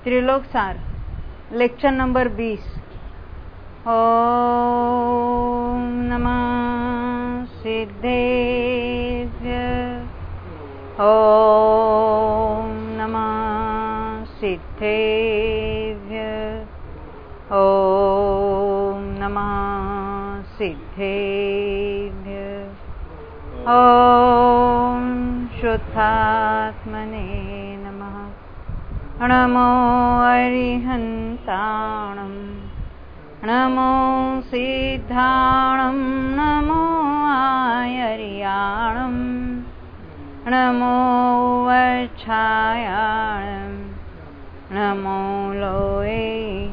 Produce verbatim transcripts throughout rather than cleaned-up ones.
त्रिलोक सार lecture number बीस। ओम नमः सिद्धेभ्य, ओम नमः सिद्धेभ्य, ओम नमः सिद्धेभ्य, ओम शुद्धात्मने नमः। नमो अरिहन्ताणं, नमो सिद्धाणं, नमो आयर्याणं, नमो वच्छायाणं, नमो लोये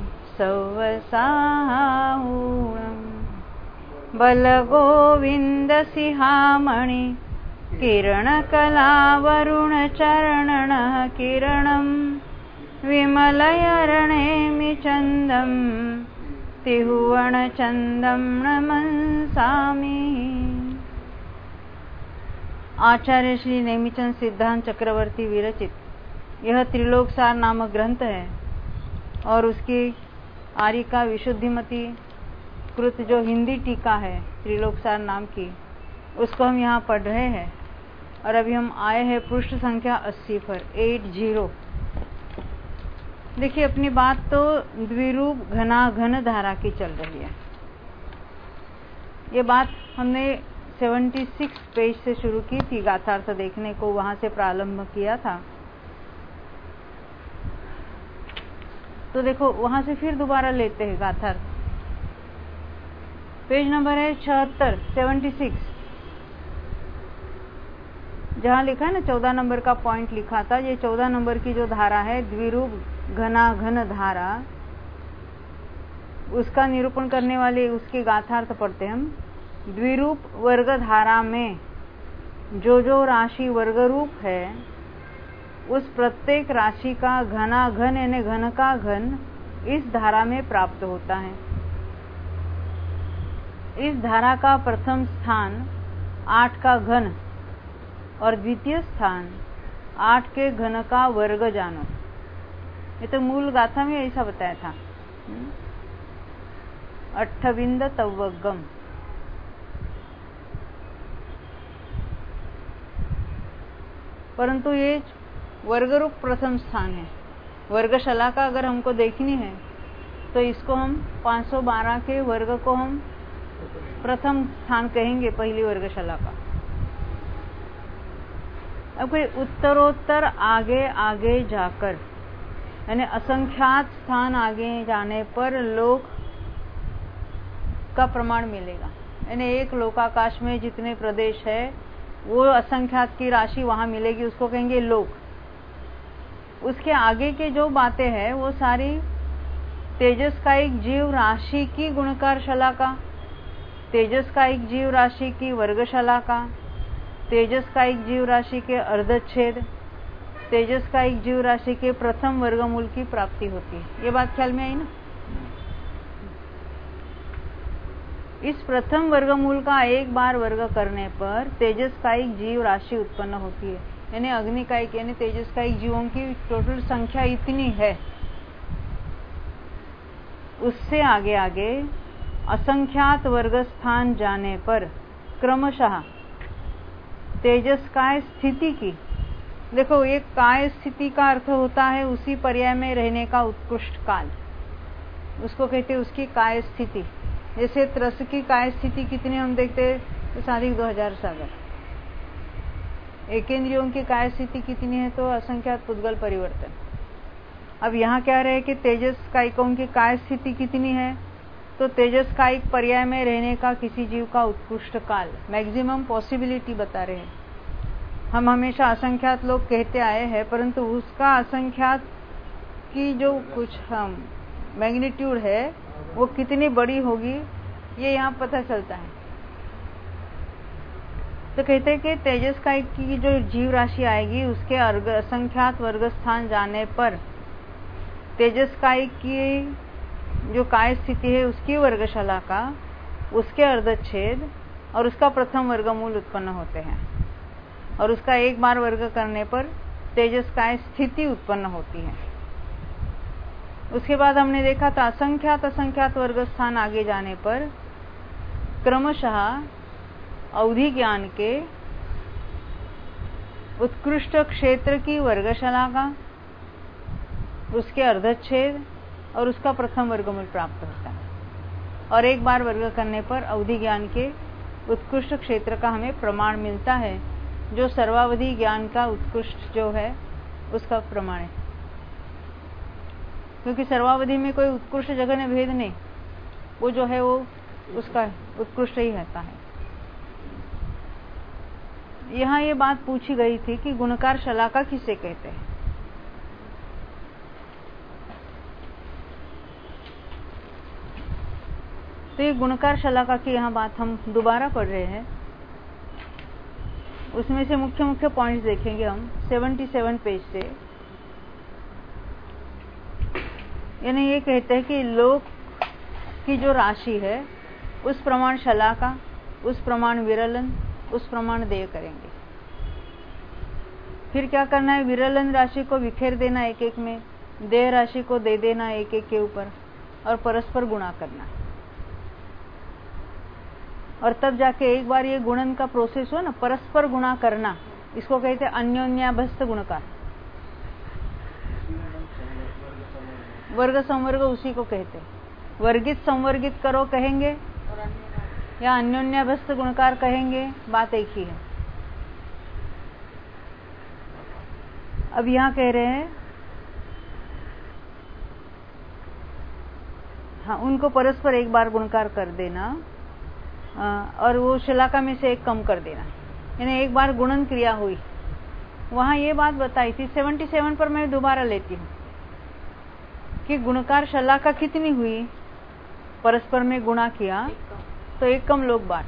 सौवसाहूणं। बलगोविन्दसिंहामणि किरणकलावरुणचरणः किरणं विमलयरणेमि चन्दं त्रिभुवनचन्दं नमस्सामि। आचार्य श्री नेमिचंद सिद्धांत चक्रवर्ती विरचित यह त्रिलोक सार नामक ग्रंथ है और उसकी आर्यिका विशुद्धिमती कृत जो हिंदी टीका है त्रिलोक सार नाम की, उसको हम यहाँ पढ़ रहे हैं। और अभी हम आए हैं पृष्ठ संख्या अस्सी पर, एट जीरो। देखिए, अपनी बात तो द्विरूप घनाघन धारा की चल रही है। ये बात हमने छिहत्तर पेज से शुरू की थी, गाथार्थ देखने को वहां से प्रारंभ किया था। तो देखो, वहां से फिर दोबारा लेते हैं गाथार्थ। पेज नंबर है छिहत्तर, सेवेंटी सिक्स, जहां लिखा है ना चौदह नंबर का पॉइंट लिखा था। ये चौदह नंबर की जो धारा है द्विरूप घनाघन धारा, उसका निरूपण करने वाले उसके गाथार्थ पढ़ते हम। द्विरूप वर्ग धारा में जो जो राशि वर्ग रूप है, उस प्रत्येक राशि का घनाघन यानी घन का घन इस धारा में प्राप्त होता है। इस धारा का प्रथम स्थान आठ का घन और द्वितीय स्थान आठ के घन का वर्ग जानो। ये तो मूल गाथा में ऐसा बताया था, अट्ठविंद तव्वगम। परंतु ये वर्ग रूप प्रथम स्थान है। वर्गशला का अगर हमको देखनी है तो इसको हम पाँच सौ बारह के वर्ग को हम प्रथम स्थान कहेंगे, पहली वर्गशला का। अब कोई उत्तरोत्तर आगे आगे जाकर यानी असंख्यात स्थान आगे जाने पर लोक का प्रमाण मिलेगा। यानी एक लोकाकाश में जितने प्रदेश है वो असंख्यात की राशि वहां मिलेगी, उसको कहेंगे लोक। उसके आगे के जो बातें हैं वो सारी तेजस का एक जीव राशि की गुणकार शला का, तेजस का एक जीव राशि की वर्गशला का, तेजस का एक जीव राशि के अर्धच्छेद, तेजस का एक जीव राशि के प्रथम वर्गमूल की प्राप्ति होती है। ये बात ख्याल में आई ना? इस प्रथम वर्गमूल का एक बार वर्ग करने पर तेजस का एक जीव राशि उत्पन्न होती है। यानी अग्नि का एक यानी तेजस का एक जीवों की टोटल संख्या इतनी है। उससे आगे आगे असंख्यात वर्ग स्थान जाने पर क्रमशः तेजस काय स्थिति की, देखो ये काय स्थिति का अर्थ होता है उसी पर्याय में रहने का उत्कृष्ट काल, उसको कहते हैं उसकी काय स्थिति। जैसे त्रस की काय स्थिति कितनी हम देखते हैं तो साधिक दो हजार सागर। एकेंद्रियों की काय स्थिति कितनी है तो असंख्यात पुद्गल परिवर्तन। अब यहाँ क्या रहे कि तेजस कायिकों की काय स्थिति कितनी है तो तेजस कायिक पर्याय में रहने का किसी जीव का उत्कृष्ट काल, मैक्सिमम पॉसिबिलिटी बता रहे हैं। हम हमेशा असंख्यात लोग कहते आए हैं, परंतु उसका असंख्यात की जो कुछ हम मैग्नीट्यूड है वो कितनी बड़ी होगी ये यहाँ पता चलता है। तो कहते हैं कि तेजस कायिक की जो जीव राशि आएगी उसके असंख्यात वर्ग स्थान जाने पर तेजस कायिक की जो काय स्थिति है उसकी वर्गशला का, उसके अर्धच्छेद और उसका प्रथम वर्गमूल उत्पन्न होते हैं। और उसका एक बार वर्ग करने पर तेजस काय स्थिति उत्पन्न होती है। उसके बाद हमने देखा था असंख्यात असंख्यात वर्ग स्थान आगे जाने पर क्रमशः अवधि ज्ञान के उत्कृष्ट क्षेत्र की वर्गशाला का, उसके अर्धच्छेद और उसका प्रथम वर्गमूल प्राप्त होता है। और एक बार वर्ग करने पर अवधि ज्ञान के उत्कृष्ट क्षेत्र का हमें प्रमाण मिलता है, जो सर्वावधि ज्ञान का उत्कृष्ट जो है उसका प्रमाण है। क्योंकि सर्वावधि में कोई उत्कृष्ट जगह ने भेद नहीं, वो जो है वो उसका उत्कृष्ट ही रहता है। यहाँ ये बात पूछी गई थी कि गुणकार शलाका किसे कहते हैं। तो ये गुणकार शलाका की यहाँ बात हम दोबारा पढ़ रहे हैं। उसमें से मुख्य मुख्य पॉइंट्स देखेंगे हम सतहत्तर पेज से। यानी ये कहते हैं कि लोक की जो राशि है उस प्रमाण शलाका, उस प्रमाण विरलन, उस प्रमाण देय करेंगे। फिर क्या करना है, विरलन राशि को बिखेर देना एक एक में, देय राशि को दे देना एक एक के ऊपर, और परस्पर गुणा करना है। और तब जाके एक बार ये गुणन का प्रोसेस हो ना, परस्पर गुणा करना, इसको कहते हैं अन्योन्याभ्यस्त गुणकार। वर्ग संवर्ग उसी को कहते हैं। वर्गित संवर्गित करो कहेंगे या अन्योन्याभ्यस्त गुणकार कहेंगे, बात एक ही है। अब यहां कह रहे हैं हाँ, उनको परस्पर एक बार गुणकार कर देना और वो शलाका में से एक कम कर देना। यानी एक बार गुणन क्रिया हुई, वहां ये बात बताई थी सतहत्तर पर, मैं दोबारा लेती हूं कि गुणकार शलाका कितनी हुई, परस्पर में गुणा किया तो एक कम लोक बार,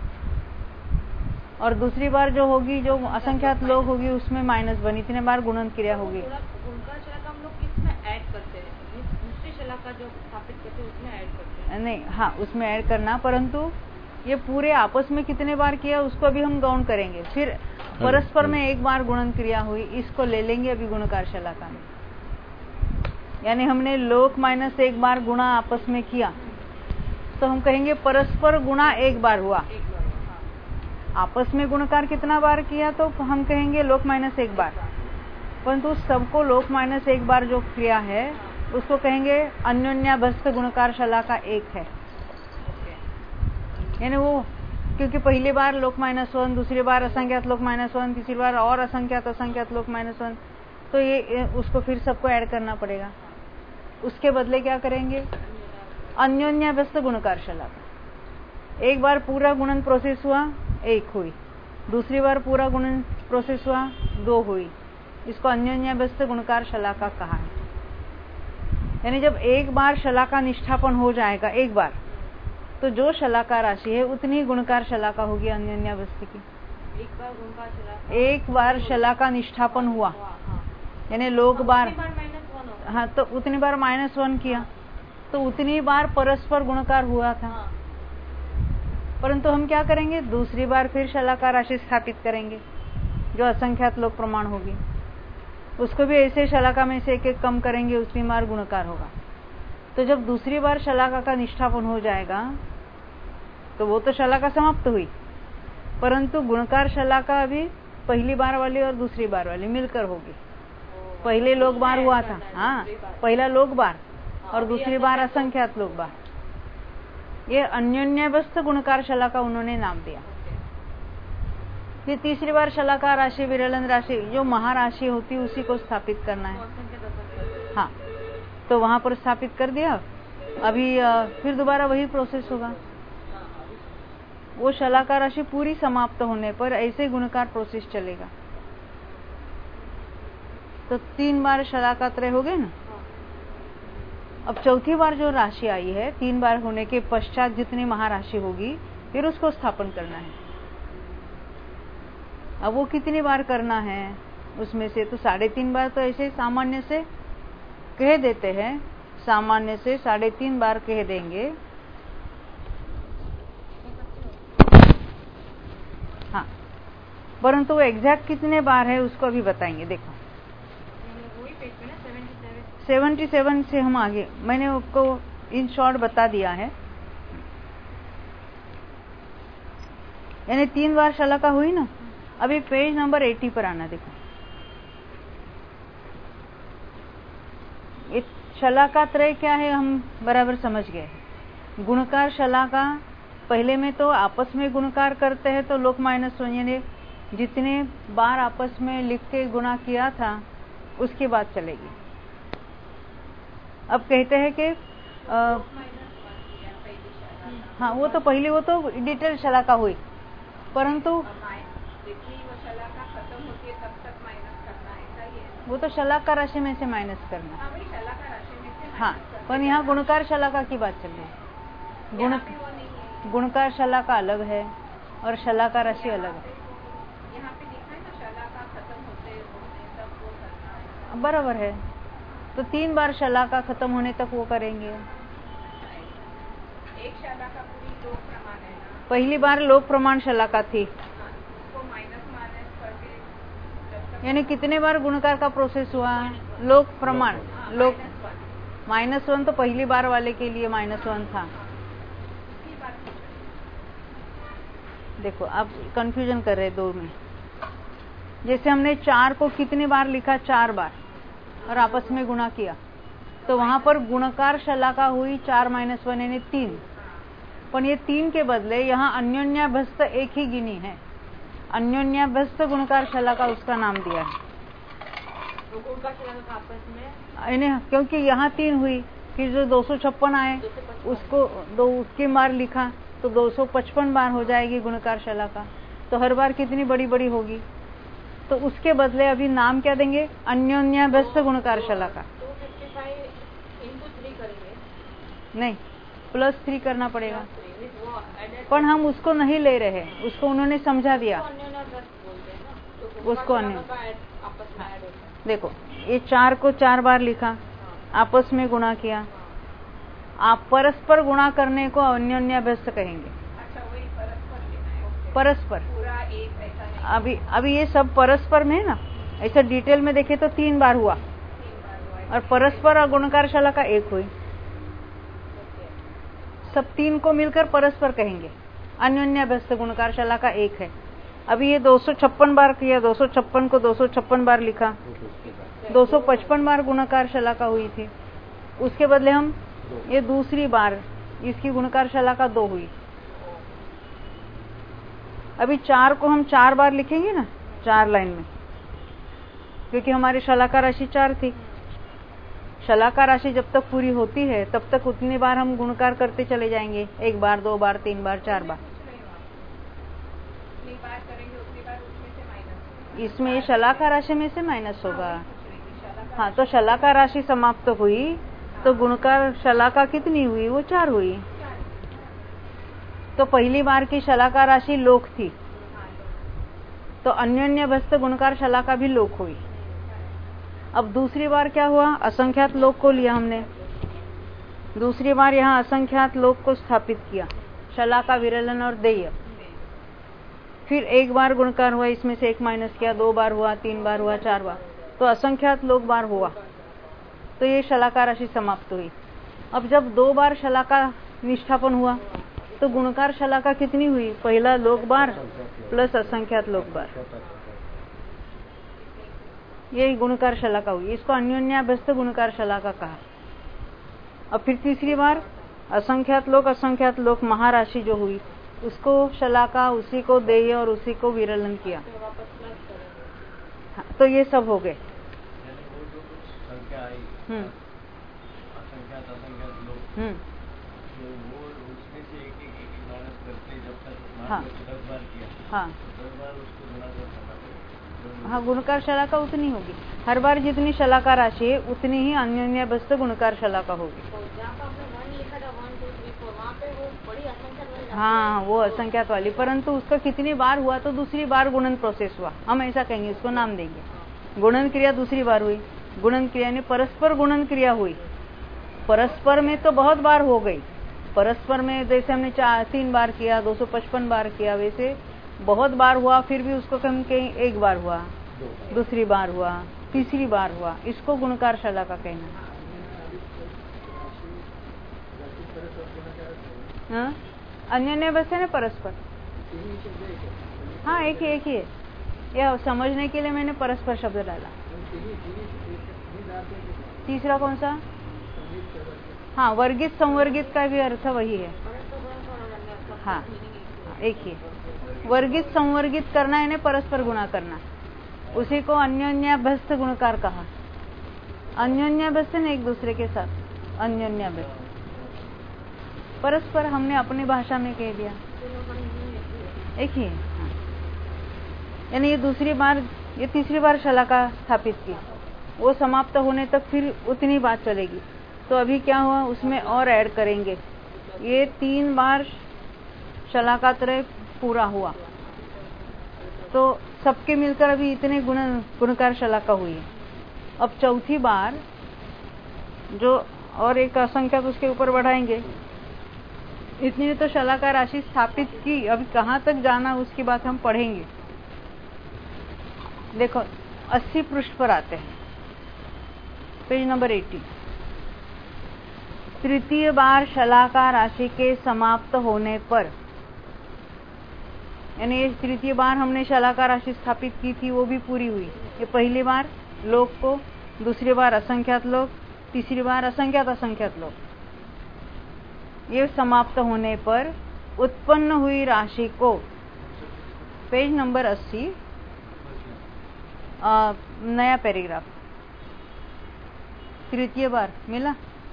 और दूसरी बार जो होगी जो असंख्यात लोग होगी उसमें माइनस वन, इतने बार गुणन क्रिया होगी। गुणकार शलाका हम लोग किसमें ऐड करते हैं, दूसरी शलाका जो स्थापित करते हैं उसमें ऐड करते हैं? नहीं, हाँ उसमें ऐड करना, परंतु ये पूरे आपस में कितने बार किया उसको अभी हम गौण करेंगे। फिर परस्पर में एक बार गुणन क्रिया हुई, इसको ले लेंगे अभी गुणकार शलाका में। यानी हमने लोक माइनस एक बार गुणा आपस में किया तो हम कहेंगे परस्पर गुणा एक बार हुआ। आपस में गुणकार कितना बार किया तो हम कहेंगे लोक माइनस एक बार, परंतु सबको लोक माइनस एक बार जो क्रिया है उसको कहेंगे अन्योन्याभ्यस्त गुणकार शलाका एक है। यानी वो क्योंकि पहली बार लोक माइनस वन, दूसरी बार असंख्यात लोक माइनस वन, तीसरी बार और असंख्यात असंख्यात लोक माइनस वन, तो ये उसको फिर सबको ऐड करना पड़ेगा। उसके बदले क्या करेंगे, अन्योन्याभ्यस्त गुणकार शलाका। एक बार पूरा गुणन प्रोसेस हुआ, एक हुई, दूसरी बार पूरा गुणन प्रोसेस हुआ, दो हुई, इसको अन्योन्याभ्यस्त गुणकार शलाका कहा है। यानी जब एक बार शलाका निष्ठापन हो जाएगा एक बार, तो जो शलाका राशि है उतनी गुणकार शलाका होगी अन्योन्याभ्यस्त की। एक बार गुणकार शलाका, एक बार शलाका निष्ठापन हुआ, यानी लोक बार, हाँ तो उतनी बार माइनस वन किया तो उतनी बार परस्पर गुणकार हुआ था। परंतु हम क्या करेंगे, दूसरी बार फिर शलाका राशि स्थापित करेंगे जो असंख्यात लोक प्रमाण होगी, उसको भी ऐसे शलाका में से एक एक कम करेंगे, उतनी बार गुणकार होगा। तो जब दूसरी बार शलाका का निष्ठापन हो जाएगा तो वो तो शलाका समाप्त हुई, परंतु गुणकार शलाका अभी पहली बार वाली और दूसरी बार वाली मिलकर होगी। पहले लोक बार हुआ था, हाँ पहला लोक बार और दूसरी बार असंख्यात लोक बार, ये अन्योन्याभ्यस्त गुणकार शलाका उन्होंने नाम दिया। फिर तीसरी बार शलाका राशि, विरलन राशि, जो महाराशि होती है उसी को स्थापित करना है। हाँ तो वहां पर स्थापित कर दिया, अभी फिर दोबारा वही प्रोसेस होगा। वो शलाका राशि पूरी समाप्त होने पर ऐसे गुणकार प्रोसेस चलेगा। तो तीन बार शलाका त्रय हो गए ना। अब चौथी बार जो राशि आई है, तीन बार होने के पश्चात जितनी महाराशि होगी फिर उसको स्थापन करना है। अब वो कितनी बार करना है उसमें से, तो साढ़े तीन बार तो ऐसे सामान्य से कह देते हैं, सामान्य से साढ़े तीन बार कह देंगे। हाँ परंतु वो एग्जैक्ट कितने बार है उसको अभी बताएंगे। देखो पेज पे ना सतहत्तर सेवेंटी सेवन से हम आगे, मैंने आपको इन शॉर्ट बता दिया है। यानी तीन बार शलाका हुई ना। अभी पेज नंबर अस्सी पर आना। देखो ये शलाका त्रय क्या है हम बराबर समझ गए। गुणकार शलाका, पहले में तो आपस में गुणकार करते हैं तो लोक माइनस वन, यानी जितने बार आपस में लिख के गुणा किया था उसके बाद चलेगी। अब कहते हैं कि आ, हाँ वो तो पहले वो तो डिटेल शलाका हुई, परंतु वो तो शलाका राशि में से माइनस करना। हाँ, पर यहाँ गुणकार शलाका की बात चल रही है। गुण गुणकार शलाका अलग है और शलाका राशि अलग है। बराबर है, तो तीन बार शलाका खत्म होने तक वो करेंगे। एक शलाका पूरी लोक प्रमाण है ना। पहली बार लोक प्रमाण शलाका थी, यानी कितने बार गुणकार का प्रोसेस हुआ? लोक प्रमाण, लोक माइनस वन तो पहली बार वाले के लिए माइनस वन था। देखो आप कंफ्यूजन कर रहे दो में। जैसे हमने चार को कितने बार लिखा? चार बार, और आपस में गुणा किया तो वहां पर गुणकार शलाका हुई चार माइनस वन यानी तीन। पर ये तीन के बदले यहाँ अन्योन्याभ्यस्त एक ही गिनी है। अन्योन्याभ्यस्त गुणकार शलाका उसका नाम दिया है। तो गुणकार शलाका आपस में इन्हें, क्योंकि यहाँ तीन हुई, फिर जो दो सौ छप्पन आए उसको दो उसके बार लिखा तो दो सौ पचपन बार हो जाएगी गुणकार शलाका। तो हर बार कितनी बड़ी बड़ी होगी, तो उसके बदले अभी नाम क्या देंगे? अन्योन्याभ्यस्त गुणकार शलाका। नहीं, प्लस थ्री करना पड़ेगा, पर हम उसको नहीं ले रहे, उसको उन्होंने समझा दिया उसको अन्य। देखो ये चार को चार बार लिखा, आपस में गुणा किया, आप परस्पर गुणा करने को अन्योन्याभ्यस्त कहेंगे। परस्पर, अभी अभी ये सब परस्पर में ना, ऐसा डिटेल में देखे तो तीन बार हुआ, और परस्पर और गुणकार शलाका एक हुई। सब तीन को मिलकर परस्पर कहेंगे। अन्योन्याभ्यस्त गुणकार शलाका एक है। अभी ये दो सौ छप्पन बार किया, दो सौ छप्पन को दो सौ छप्पन बार लिखा, दो सौ पचपन बार गुणकार शलाका हुई थी। उसके बदले हम ये दूसरी बार इसकी गुणकार शलाका दो हुई। अभी चार को हम चार बार लिखेंगे ना, चार लाइन में, क्योंकि हमारी शलाका राशि चार थी। शलाका राशि जब तक पूरी होती है तब तक उतनी बार हम गुणकार करते चले जाएंगे, एक बार, दो बार, तीन बार, चार बार। इसमें ये शलाका राशि में से माइनस होगा। हाँ, तो शलाका राशि समाप्त हुई तो गुणकार शलाका कितनी हुई? वो चार हुई। तो पहली बार की शलाका राशि लोक थी, तो अन्योन्याभ्यस्त गुणकार शलाका भी लोक हुई। अब दूसरी बार क्या हुआ? असंख्यात लोक को लिया हमने। दूसरी बार यहाँ असंख्यात लोक को स्थापित किया, शलाका, विरलन और देय। फिर एक बार गुणकार हुआ, इसमें से एक माइनस किया, दो बार हुआ, तीन बार हुआ, चार बार, तो असंख्यात लोक बार हुआ। तो ये शलाका राशि समाप्त हुई। अब जब दो बार शलाका निष्ठापन हुआ तो गुणकार शलाका कितनी हुई? पहला लोक बार प्लस असंख्यात लोक बार, यही गुणकार शलाका हुई। इसको अन्योन्याभ्यस्त गुणकार शलाका कहा। अब फिर तीसरी बार असंख्यात लोक असंख्यात लोक महाराशि जो हुई उसको शलाका, उसी को देय और उसी को विरलन किया। हाँ, तो ये सब हो गए। हम्म हम्म हाँ हाँ हाँ, गुणकार शलाका उतनी होगी। हर बार जितनी शलाका राशि है उतनी ही अन्योन्याभ्यस्त गुणकार शलाका होगी। हाँ, वो असंख्यात वाली, परंतु उसका कितनी बार हुआ तो दूसरी बार गुणन प्रोसेस हुआ, हम ऐसा कहेंगे, उसको नाम देंगे। गुणन क्रिया दूसरी बार हुई। गुणन क्रिया ने परस्पर गुणन क्रिया हुई। परस्पर में तो बहुत बार हो गई। परस्पर में जैसे हमने चार तीन बार किया, दो सौ पचपन बार किया, वैसे बहुत बार हुआ। फिर भी उसको कम कहीं एक बार हुआ, दूसरी बार हुआ, तीसरी बार हुआ, इसको गुणकार शलाका कहना है। हाँ, अन्योन्य बस है ना, परस्पर। हाँ, एक ही एक ही है। यह समझने के लिए मैंने परस्पर शब्द डाला। तीसरा कौन सा? हाँ, वर्गित संवर्गित का भी अर्थ वही है। हाँ, एक ही। वर्गित संवर्गित करना है ना, परस्पर गुणा करना, उसी को अन्योन्याभ्यस्त गुणकार कहा। अन्योन्याभ्यस्त ने एक दूसरे के साथ, अन्योन्याभ्यस्त परस्पर हमने अपनी भाषा में कह दिया, एक ही है। हाँ। यानी ये दूसरी बार, ये तीसरी बार शलाका स्थापित की, वो समाप्त होने तक फिर उतनी बात चलेगी। तो अभी क्या हुआ, उसमें और ऐड करेंगे। ये तीन बार शलाकात्रय पूरा हुआ, तो सबके मिलकर अभी इतने गुण गुणकार शलाका हुई है। अब चौथी बार जो और एक असंख्यक उसके ऊपर बढ़ाएंगे, इतनी तो शलाका राशि स्थापित की। अभी कहाँ तक जाना उसकी बात हम पढ़ेंगे। देखो अस्सी पृष्ठ पर आते हैं, पेज नंबर अस्सी। तृतीय बार शलाका राशि के समाप्त होने पर, यानी तृतीय बार हमने शलाका राशि स्थापित की थी, वो भी पूरी हुई। ये पहली बार लोक को, दूसरी बार असंख्यात लोक, तीसरी बार असंख्यात असंख्यात लोक। ये समाप्त होने पर उत्पन्न हुई राशि को, पेज नंबर अस्सी, आ, नया पैराग्राफ, तृतीय बार मिला,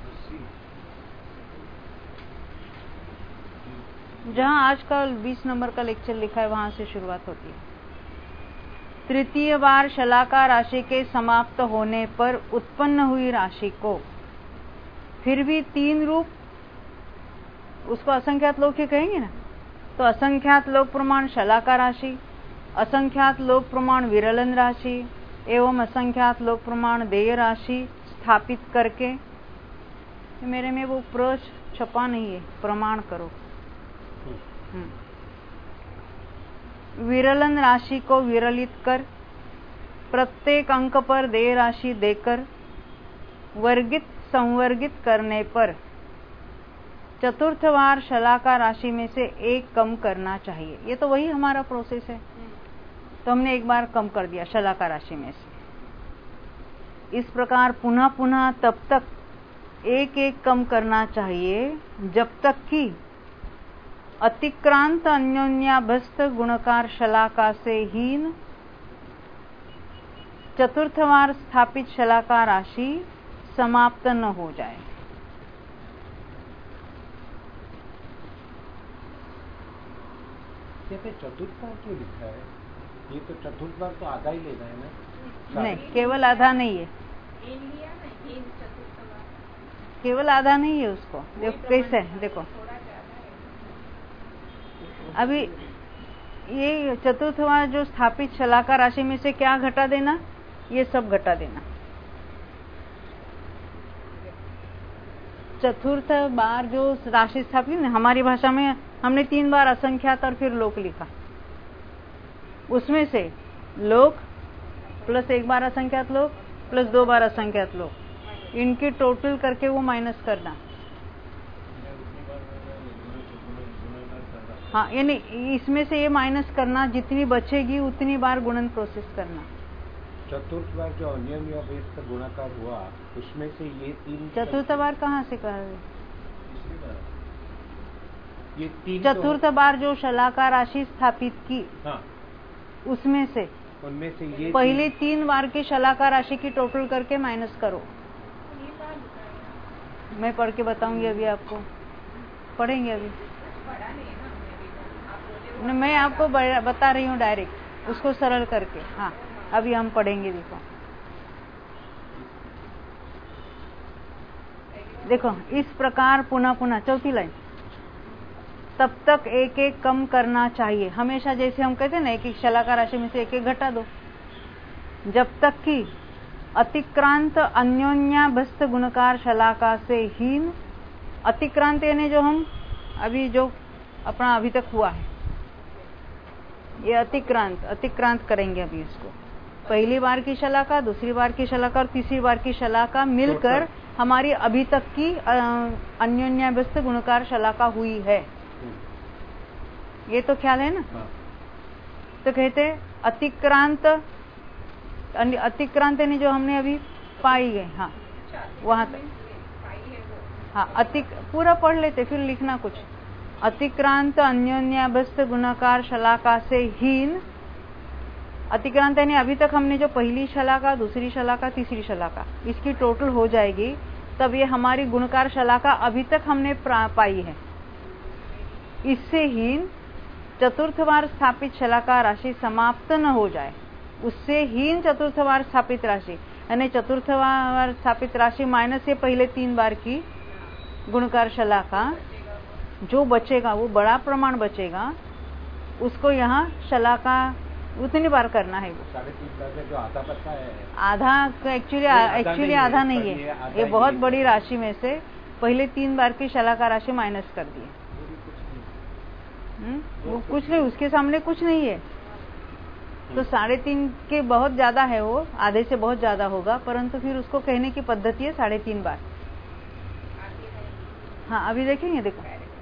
जहां आज का बीस नंबर का लेक्चर लिखा है वहां से शुरुआत होती है। तृतीय बार शलाका राशि के समाप्त होने पर उत्पन्न हुई राशि को, फिर भी तीन रूप, उसको असंख्यात लोक ही कहेंगे ना। तो असंख्यात लोक प्रमाण शलाका राशि, असंख्यात लोक प्रमाण विरलन राशि एवं असंख्यात लोक प्रमाण देय राशि स्थापित करके, मेरे में वो प्र छपा नहीं है, प्रमाण करो। विरलन राशि को विरलित कर, प्रत्येक अंक पर देय राशि देकर वर्गित संवर्गित करने पर चतुर्थ बार शलाका राशि में से एक कम करना चाहिए। ये तो वही हमारा प्रोसेस है। तो हमने एक बार कम कर दिया शलाका राशि में से। इस प्रकार पुनः पुनः तब तक एक एक कम करना चाहिए जब तक कि अतिक्रांत अन्योन्याभ्यस्त गुणकार शलाका से हीन चतुर्थ बार स्थापित शलाका राशि समाप्त न हो जाए। चतुर्थ बार क्यों लिखा है? ये तो चतुर्थ बार तो आधा ही लेना है ना। नहीं, केवल आधा नहीं है, केवल आधा नहीं है उसको। देखो कैसे है, देखो अभी ये चतुर्थ बार जो स्थापित शलाका राशि में से क्या घटा देना, ये सब घटा देना। चतुर्थ बार जो राशि स्थापित, हमारी भाषा में हमने तीन बार असंख्यात और फिर लोक लिखा, उसमें से लोक प्लस एक बार असंख्यात लोक प्लस दो बार असंख्यात लोक, इनकी टोटल करके वो माइनस करना। हाँ, यानी इसमें से ये माइनस करना, जितनी बचेगी उतनी बार गुणन प्रोसेस करना। चतुर्थ बार जो अन्योन्याभ्यस्त गुणाकार हुआ, उसमें से ये तीन चतुर्थ बार कहाँ से कर रहे? ये तीन चतुर्थ तो... बार जो शलाका राशि स्थापित की, हाँ, उसमें से उनमें से ये पहले तीन, तीन बार की शलाका राशि की टोटल करके माइनस करो। मैं पढ़ के बताऊंगी, अभी आपको पढ़ेंगे। अभी मैं आपको बता रही हूँ डायरेक्ट, उसको सरल करके। हाँ, अभी हम पढ़ेंगे। देखो देखो इस प्रकार पुनः पुनः, चौथी लाइन, तब तक एक एक कम करना चाहिए। हमेशा जैसे हम कहते हैं ना, एक एक शलाका राशि में से एक एक घटा दो, जब तक कि अतिक्रांत अन्योन्याभ्यस्त गुणकार शलाका से हीन, अतिक्रांत यानी जो हम अभी जो अपना अभी तक हुआ है, ये अतिक्रांत, अतिक्रांत करेंगे अभी इसको। पहली बार की शलाका, दूसरी बार की शलाका और तीसरी बार की शलाका मिलकर हमारी अभी तक की अन्योन्याभ्यस्त गुणकार शलाका हुई है। ये तो ख्याल है ना। हाँ। तो कहते अतिक्रांत, अतिक्रांत ने जो हमने अभी पाई है, हाँ वहां तक, हाँ अतिक पूरा पढ़ लेते फिर लिखना कुछ। अतिक्रांत अन्योन्याभ्यस्त गुणाकार शलाका से हीन, अतिक्रांत यानी अभी तक हमने जो पहली शलाका, दूसरी शलाका, तीसरी शलाका, इसकी टोटल हो जाएगी, तब ये हमारी गुणकार शलाका अभी तक हमने पाई है। इससे हीन चतुर्थ बार स्थापित शलाका राशि समाप्त न हो जाए, उससे हीन चतुर्थ बार स्थापित राशि यानी चतुर्थ बार स्थापित राशि माइनस ये पहले तीन बार की गुणकार शलाका, जो बचेगा वो बड़ा प्रमाण बचेगा, उसको यहाँ शलाका उतनी बार करना है। वो साढ़े तीन बार में जो आधा बचा है, आधा एक्चुअली एक्चुअली आधा नहीं है, ये बहुत बड़ी राशि में से पहले तीन बार की शलाका राशि माइनस कर दी। वो कुछ नहीं, उसके सामने कुछ नहीं है। तो साढ़े तीन के बहुत ज्यादा है, वो आधे से बहुत ज्यादा होगा, परंतु फिर उसको कहने की पद्धति है साढ़े तीन बार। हाँ अभी देखेंगे, देखो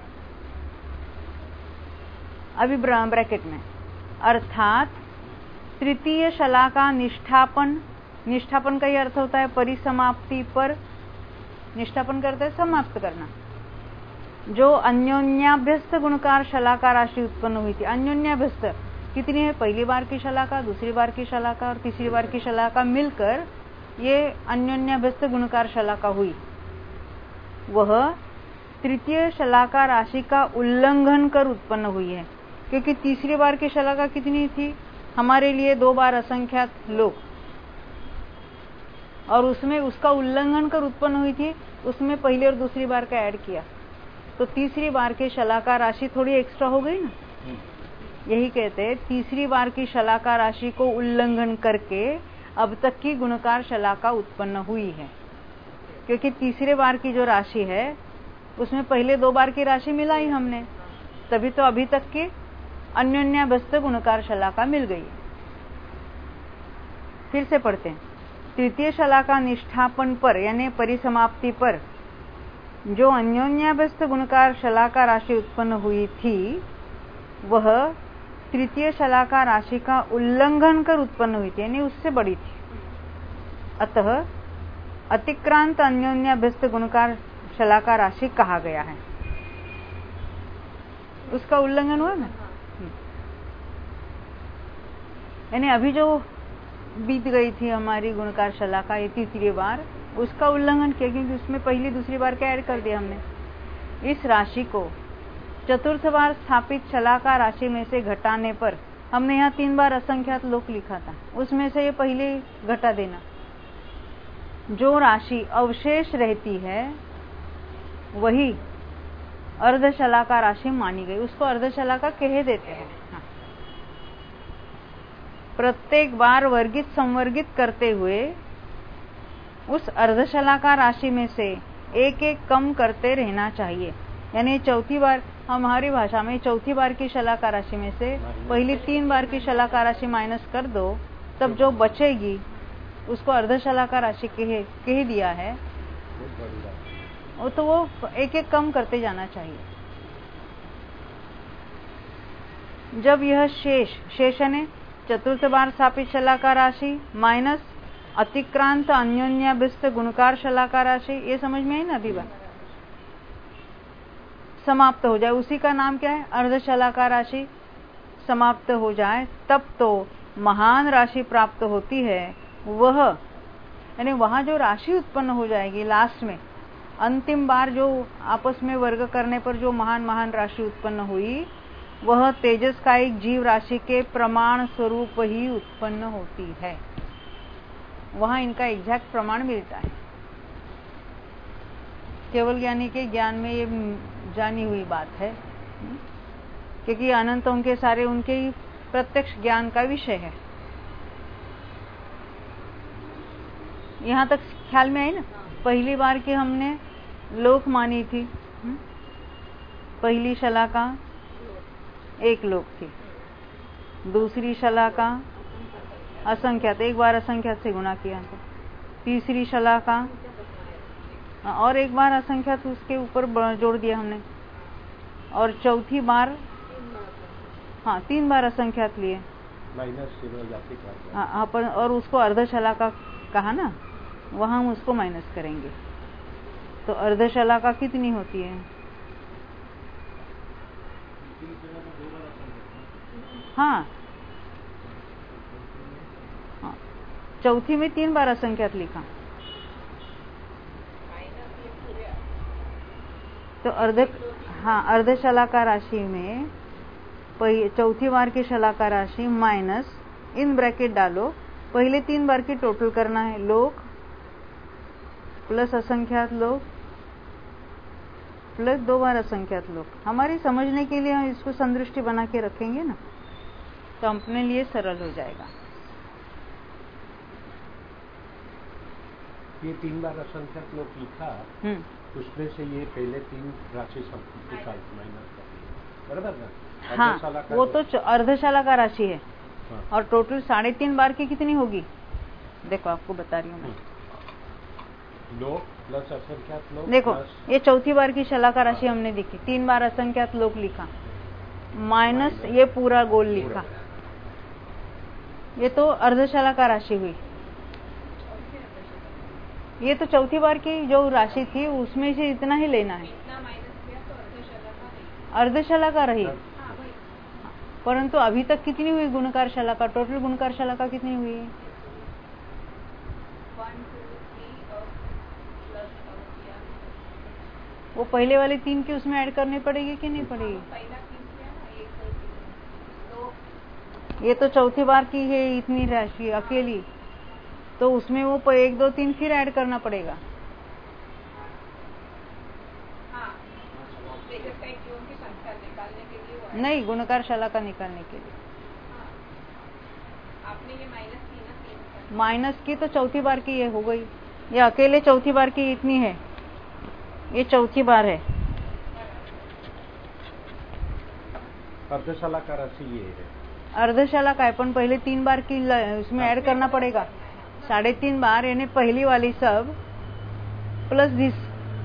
अभी ब्रैकेट में, अर्थात तृतीय शलाका निष्ठापन, निष्ठापन का ही अर्थ होता है परिसमाप्ति पर, निष्ठापन करते हैं समाप्त करना, जो अन्योन्याभ्यस्त गुणकार शलाका राशि उत्पन्न हुई थी। अन्योन्याभ्यस्त कितनी है, पहली बार की शलाका, दूसरी बार की शलाका और तीसरी बार की शलाका मिलकर ये अन्योन्याभ्यस्त गुणकार शलाका हुई। वह तृतीय शलाका राशि का उल्लंघन कर उत्पन्न हुई है, क्योंकि तीसरी बार की शलाका कितनी थी हमारे लिए, दो बार असंख्यात लोक, और उसमें उसका उल्लंघन कर उत्पन्न हुई थी, उसमें पहली और दूसरी बार का ऐड किया, तो तीसरी बार की शलाका राशि थोड़ी एक्स्ट्रा हो गई ना। यही कहते हैं तीसरी बार की शलाका राशि को उल्लंघन करके अब तक की गुणकार शलाका उत्पन्न हुई है, क्योंकि तीसरे बार की जो राशि है उसमें पहले दो बार की राशि मिला ही हमने, तभी तो अभी तक की अन्योन्याभ्यस्त गुणकार शलाका मिल गई। फिर से पढ़ते हैं, तृतीय शलाका निष्ठापन पर यानी परिसमाप्ति पर जो अन्योन्याभ्यस्त गुणकार शलाका राशि उत्पन्न हुई थी, वह तृतीय शलाका राशि का उल्लंघन कर उत्पन्न हुई थी, यानी उससे बड़ी थी। अतः अतिक्रांत अन्योन्याभ्यस्त गुणकार शलाका राशि कहा गया है। उसका उल्लंघन हुआ ना, यानी अभी जो बीत गई थी हमारी गुणकार शलाका ये तीसरी बार, उसका उल्लंघन किया, क्योंकि उसमें पहली दूसरी बार का ऐड कर दिया हमने। इस राशि को चतुर्थ बार स्थापित शलाका राशि में से घटाने पर, हमने यहाँ तीन बार असंख्यात लोक लिखा था, उसमें से ये पहले घटा देना, जो राशि अवशेष रहती है वही अर्धशलाका राशि मानी गई, उसको अर्धशलाका कह देते हैं। हाँ। प्रत्येक बार वर्गित संवर्गित करते हुए उस अर्धशलाका राशि में से एक एक कम करते रहना चाहिए, यानी चौथी बार, हमारी भाषा में चौथी बार की शलाका राशि में से पहली तीन बार की शलाका राशि माइनस कर दो, तब जो बचेगी उसको अर्धशलाका राशि कह कह दिया है, वो तो वो एक एक कम करते जाना चाहिए। जब यह शेष शेष ने चतुर्थ बार स्थापित शलाका राशि माइनस अतिक्रांत अन्योन्याभ्यस्त गुणकार शलाका राशि, ये समझ में आई ना अभी बात, समाप्त हो जाए, उसी का नाम क्या है, अर्धशलाका राशि समाप्त हो जाए, तब तो महान राशि प्राप्त होती है। वह यानी वहां जो राशि उत्पन्न हो जाएगी लास्ट में, अंतिम बार जो आपस में वर्ग करने पर जो महान महान राशि उत्पन्न हुई, वह तेजस का एक जीव राशि के प्रमाण स्वरूप ही उत्पन्न होती है। वहां इनका एग्जैक्ट प्रमाण मिलता है। केवल ज्ञानी के ज्ञान में ये जानी हुई बात है, क्योंकि अनंतों के सारे उनके ही प्रत्यक्ष ज्ञान का विषय है। यहाँ तक ख्याल में आई ना। पहली बार की हमने लोक मानी थी, पहली शलाका एक लोक थी, दूसरी शलाका असंख्यात, एक बार असंख्यात से गुना किया तो तीसरी शलाका, और एक बार असंख्यात उसके ऊपर जोड़ दिया हमने, और चौथी बार हाँ तीन बार असंख्यात लिए माइनस हाँ अपन, और उसको अर्धशलाका कहा ना, वहां हम उसको माइनस करेंगे। तो अर्धशलाका कितनी होती है? हाँ हाँ चौथी में तीन बार असंख्यात लिखा, तो अर्ध हाँ अर्धशलाका राशि में चौथी बार की शलाका राशि माइनस, इन ब्रैकेट डालो, पहले तीन बार की टोटल करना है, लोक प्लस असंख्यात लोक प्लस दो बार असंख्यात लोक। हमारी समझने के लिए हम इसको संदृष्टि बना के रखेंगे ना, तो अपने लिए सरल हो जाएगा। ये तीन बार असंख्यात लोक लिखा, उसमें से ये पहले तीन राशि निकाल माइनस कर, बराबर ना? हाँ वो तो अर्धशालाका राशि है। हाँ। और टोटल साढ़े तीन बार की कितनी होगी? देखो आपको बता रही हूँ मैं। लोक प्लस असंख्यात लोक, देखो ये चौथी बार की शलाका राशि हमने देखी, तीन बार असंख्यात लोक लिखा, माइनस ये पूरा गोल लिखा, ये तो अर्धशलाका राशि हुई। ये तो चौथी बार की जो राशि थी उसमें से इतना ही लेना है, अर्धशलाका रही। परंतु अभी तक कितनी हुई गुणकार शलाका? टोटल गुणकार शलाका कितनी हुई? वो पहले वाले तीन की उसमें ऐड करनी पड़ेगी कि नहीं पड़ेगी? ये तो चौथी बार की है इतनी राशि अकेली, तो उसमें वो एक दो तीन फिर ऐड करना पड़ेगा। नहीं, गुणकार शलाका निकालने के लिए आपने ये माइनस की ना, माइनस की तो चौथी बार की ये हो गई, ये अकेले चौथी बार की इतनी है, ये चौथी बार है। अर्धशलाका राशि ये है, अर्धशलाका है, पण पहले तीन बार की उसमें ऐड करना पड़ेगा, साढ़े तीन बार, यानी पहली वाली सब प्लस दिस,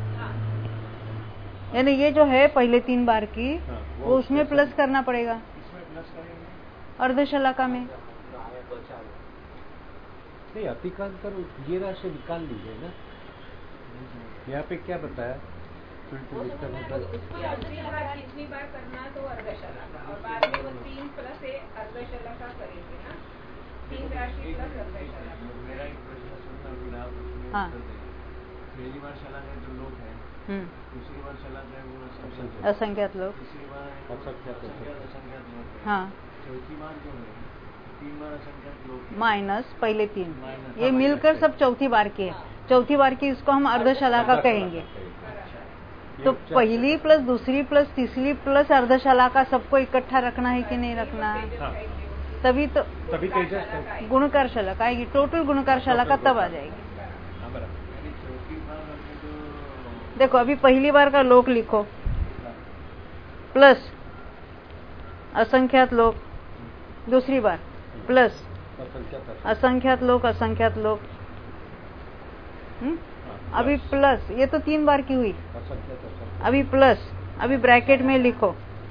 यानी ये जो है पहले तीन बार की, हाँ, वो, वो उसमें प्लस करना पड़ेगा, अर्धशलाका में। नहीं, अतिक्रांत कर ये राशि निकाल लीजिए ना। यहाँ पे क्या बताया? कितनी बार करना तो अर्धशलाका, और बाद में वो तीन प्लस अर्धशलाका करेंगे ना, तीन राशि प्लस अर्धशलाका। हाँ, पहली बार शलाका जो लोग हैं, दूसरी बार शलाका है वो असंख्यात लोग, तीसरी बार असंख्यात लोग, हाँ, चौथी बार जो है तीन बार असंख्यात लोग माइनस पहले तीन, ये मिलकर सब चौथी बार की है। चौथी बार की इसको हम अर्धशलाका कहेंगे। तो पहली प्लस दूसरी प्लस तीसरी प्लस अर्धशलाका सबको इकट्ठा रखना है कि नहीं रखना है? तभी तो तभी गुणकार शलाका आएगी, टोटल गुणकार शलाका तब आ जाएगी। देखो अभी पहली बार का लोक लिखो, प्लस असंख्यात लोक, दूसरी बार प्लस असंख्यात लोक असंख्यात लोक, अभी प्लस, ये तो तीन बार की हुई, अभी प्लस, अभी ब्रैकेट में लिखो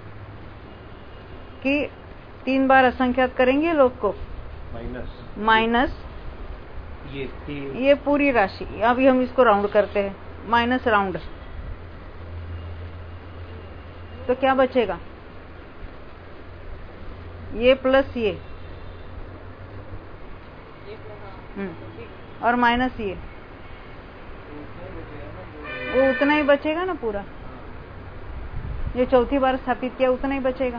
कि तीन बार असंख्यात करेंगे लोग को, माइनस माइनस ये ये पूरी राशि, अभी हम इसको राउंड करते हैं, माइनस राउंड, तो क्या बचेगा? ये प्लस ये, और माइनस ये, वो उतना ही बचेगा ना पूरा, ये चौथी बार स्थापित किया उतना ही बचेगा।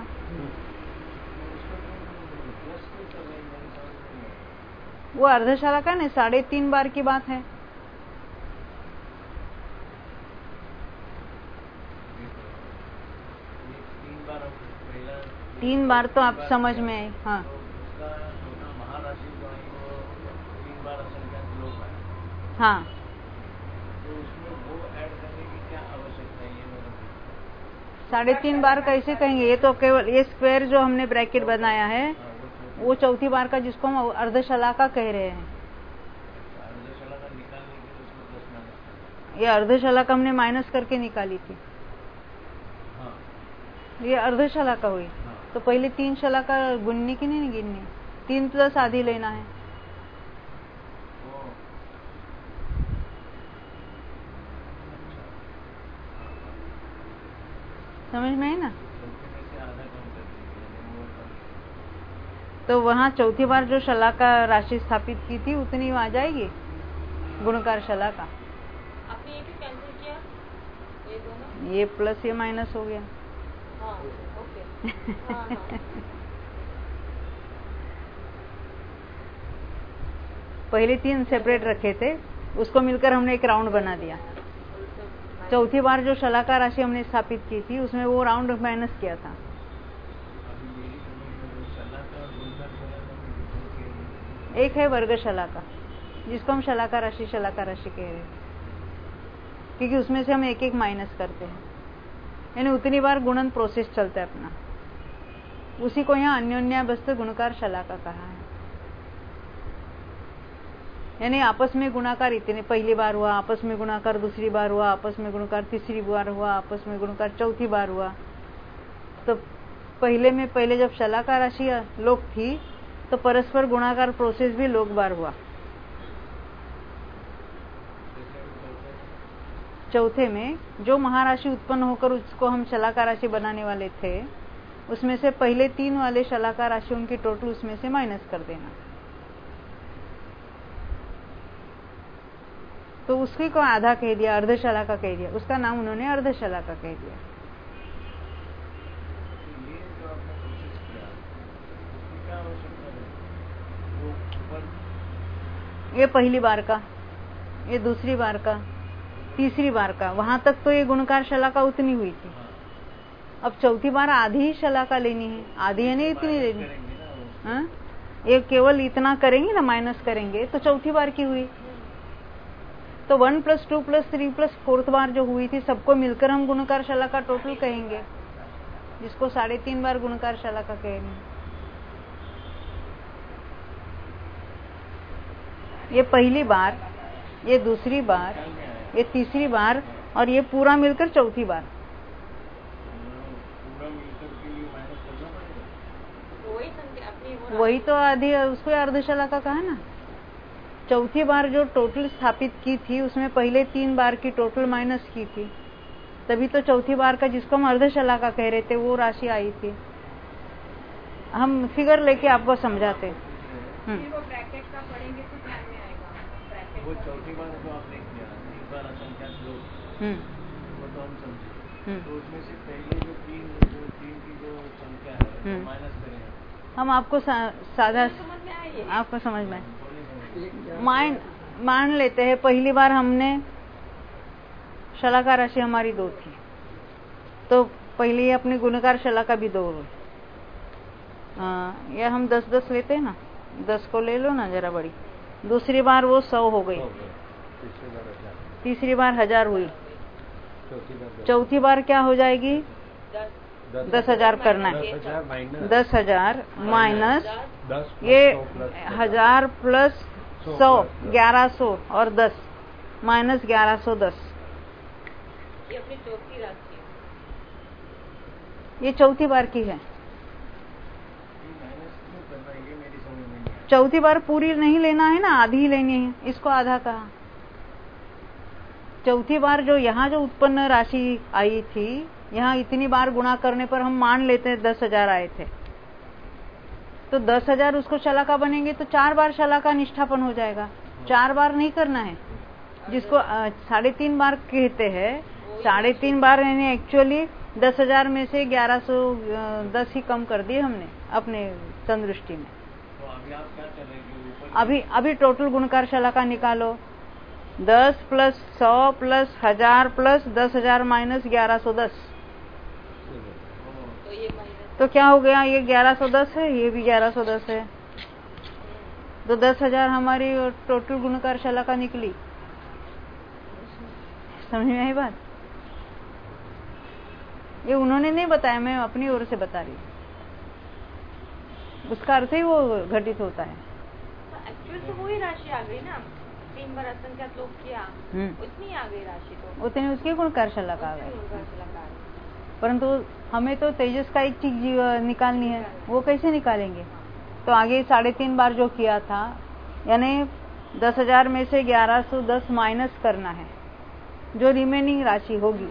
वो अर्धशलाका ना, साढ़े तीन बार की बात है। तीन बार तो आप समझ में आए, हाँ, हाँ, साढ़े तीन बार कैसे कहेंगे? ये तो केवल ये स्क्वायर जो हमने ब्रैकेट बनाया है, वो चौथी बार का जिसको हम अर्धशलाका कह रहे हैं। ये अर्धशलाका हमने माइनस करके निकाली थी। ये अर्धशलाका हुई। तो पहले तीन शलाका गुननी की नहीं गिननी, तीन प्लस आधी लेना है। समझ में है ना? तो वहाँ चौथी बार जो शलाका राशि स्थापित की थी उतनी आ जाएगी गुणकार शलाका। आपने ये क्यों कैंसिल किया? ये दोनों? ये प्लस ये माइनस हो गया। हाँ, ओके। हाँ, हाँ। पहले तीन सेपरेट रखे थे, उसको मिलकर हमने एक राउंड बना दिया। चौथी बार जो शलाका राशि हमने स्थापित की थी उसमें वो राउंड माइनस किया था। एक है वर्ग शलाका जिसको हम शलाका राशि शलाका राशि कह रहे हैं, क्योंकि उसमें से हम एक एक माइनस करते हैं, यानी उतनी बार गुणन प्रोसेस चलता है अपना। उसी को यहाँ अन्योन्यावस्थ गुणकार शलाका कहा है। यानी आपस में गुणाकार इतने पहली बार हुआ, आपस में गुणाकार दूसरी बार हुआ, आपस में गुणाकार तीसरी बार हुआ, आपस में गुणाकार चौथी बार हुआ। तो पहले में पहले जब शलाका राशि लोक थी तो परस्पर गुणाकार प्रोसेस भी लोक बार हुआ। चौथे में जो महाराशि उत्पन्न होकर उसको हम शलाका राशि बनाने वाले थे, उसमें से पहले तीन वाले शलाका राशि उनकी टोटल उसमें से माइनस कर देना। तो उसकी को आधा कह दिया, अर्धशलाका कह दिया, उसका नाम उन्होंने अर्धशलाका कह दिया। ये पहली बार का, ये दूसरी बार का, तीसरी बार का, वहां तक तो ये गुणकार शलाका उतनी हुई थी। अब चौथी बार आधी ही शलाका लेनी है, आधी है नहीं इतनी लेनी। हाँ, ये केवल इतना करेंगे ना, माइनस करेंगे तो चौथी बार की हुई। तो one plus two plus three plus fourth बार जो हुई थी सबको मिलकर हम गुणकार शलाका टोटल कहेंगे, जिसको साढ़े तीन बार गुणकार शलाका कहेंगे। ये पहली बार, ये दूसरी बार, ये तीसरी बार और ये पूरा मिलकर चौथी बार। वही तो आधी, उसको अर्धशलाका कहा ना। चौथी बार जो टोटल स्थापित की थी उसमें पहले तीन बार की टोटल माइनस की थी, तभी तो चौथी बार का जिसको हम अर्धशलाका कह रहे थे वो राशि आई थी। हम फिगर लेके आपको समझाते। वो ब्रैकेट का पढ़ेंगे तो ध्यान में आएगा। वो चौथी बार जो आपने किया, तीन बार असंख्यात लोग, वो तो हम समझे। तो उसमें से पहले जो तीन जो तीन की जो संख्या है माइनस करें। हम आपको सा, सादा आपको समझ में मान मान लेते हैं। पहली बार हमने शलाका राशि हमारी दो थी, तो पहले अपनी गुणकार शलाका भी दो हुई। हाँ, या हम दस दस लेते हैं ना, दस को ले लो ना जरा बड़ी। दूसरी बार वो सौ हो गई, तीसरी बार हजार हुई, चौथी बार क्या हो जाएगी? दस हजार करना है। दस हजार माइनस ये हजार प्लस सौ, ग्यारह सौ और दस माइनस ग्यारह सौ दस। ये अपनी चौथी राशि, ये चौथी बार की है। चौथी बार पूरी नहीं लेना है ना, आधी ही लेनी है, इसको आधा कहा। चौथी बार जो यहाँ जो उत्पन्न राशि आई थी, यहाँ इतनी बार गुणा करने पर हम मान लेते हैं दस हजार आए थे, तो दस हजार उसको शलाका बनेंगे तो चार बार शलाका निष्ठापन हो जाएगा। चार बार नहीं करना है, जिसको साढ़े तीन बार कहते हैं। साढ़े तीन बार यानी एक्चुअली दस हजार में से ग्यारह सौ दस ही कम कर दिए हमने अपने तंदुरुस्ती में। अभी अभी टोटल गुणकार शलाका निकालो। दस प्लस सौ प्लस हजार प्लस दस हजार माइनस ग्यारह सौ दस, तो क्या हो गया? ये ग्यारह सौ दस है, ये भी ग्यारह सौ दस है, तो दस हजार हमारी टोटल गुणकार शलाका निकली। समझ में आई बात? ये उन्होंने नहीं बताया, मैं अपनी ओर से बता रही हूँ। उसका अर्थ ही वो घटित होता है। एक्चुअल तो वही राशि आ गई ना, तीन बार असंख्यात लोग किया उतनी आ गई राशि, तो उतनी उसकी गुणकार शलाका आ गई। परंतु हमें तो तेजस का एक चीज निकालनी है, वो कैसे निकालेंगे? तो आगे साढ़े तीन बार जो किया था, यानी दस हजार में से ग्यारह सौ दस माइनस करना है, जो रिमेनिंग राशि होगी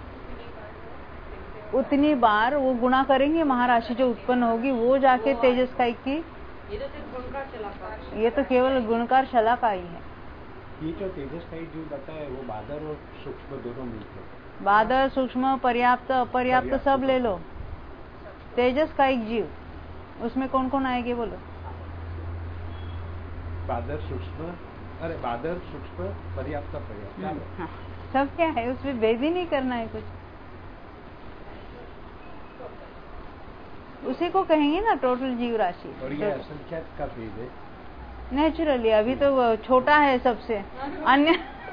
उतनी बार वो गुणा करेंगे, महाराशि जो उत्पन्न होगी वो जाके तेजस का की। ये तो सिर्फ गुणकार शलाका, ये तो केवल गुणकार शलाका ही है। ये जो तेजस का जो बताया वो बादर और सूक्ष्म दोनों मिलते हैं। बादर, सूक्ष्म, पर्याप्त, अपर्याप्त सब ले लो। तेजस का एक जीव, उसमें कौन कौन आएंगे बोलो? बादर, सूक्ष्म, अरे बादर, सूक्ष्म, पर्याप्त, पर्याप्त, हाँ, सब क्या है उसमें, भेद ही नहीं करना है कुछ। उसी को कहेंगे ना टोटल जीव राशि। और ये असंख्यात का भेद है नेचुरली। अभी तो छोटा है सबसे, अन्य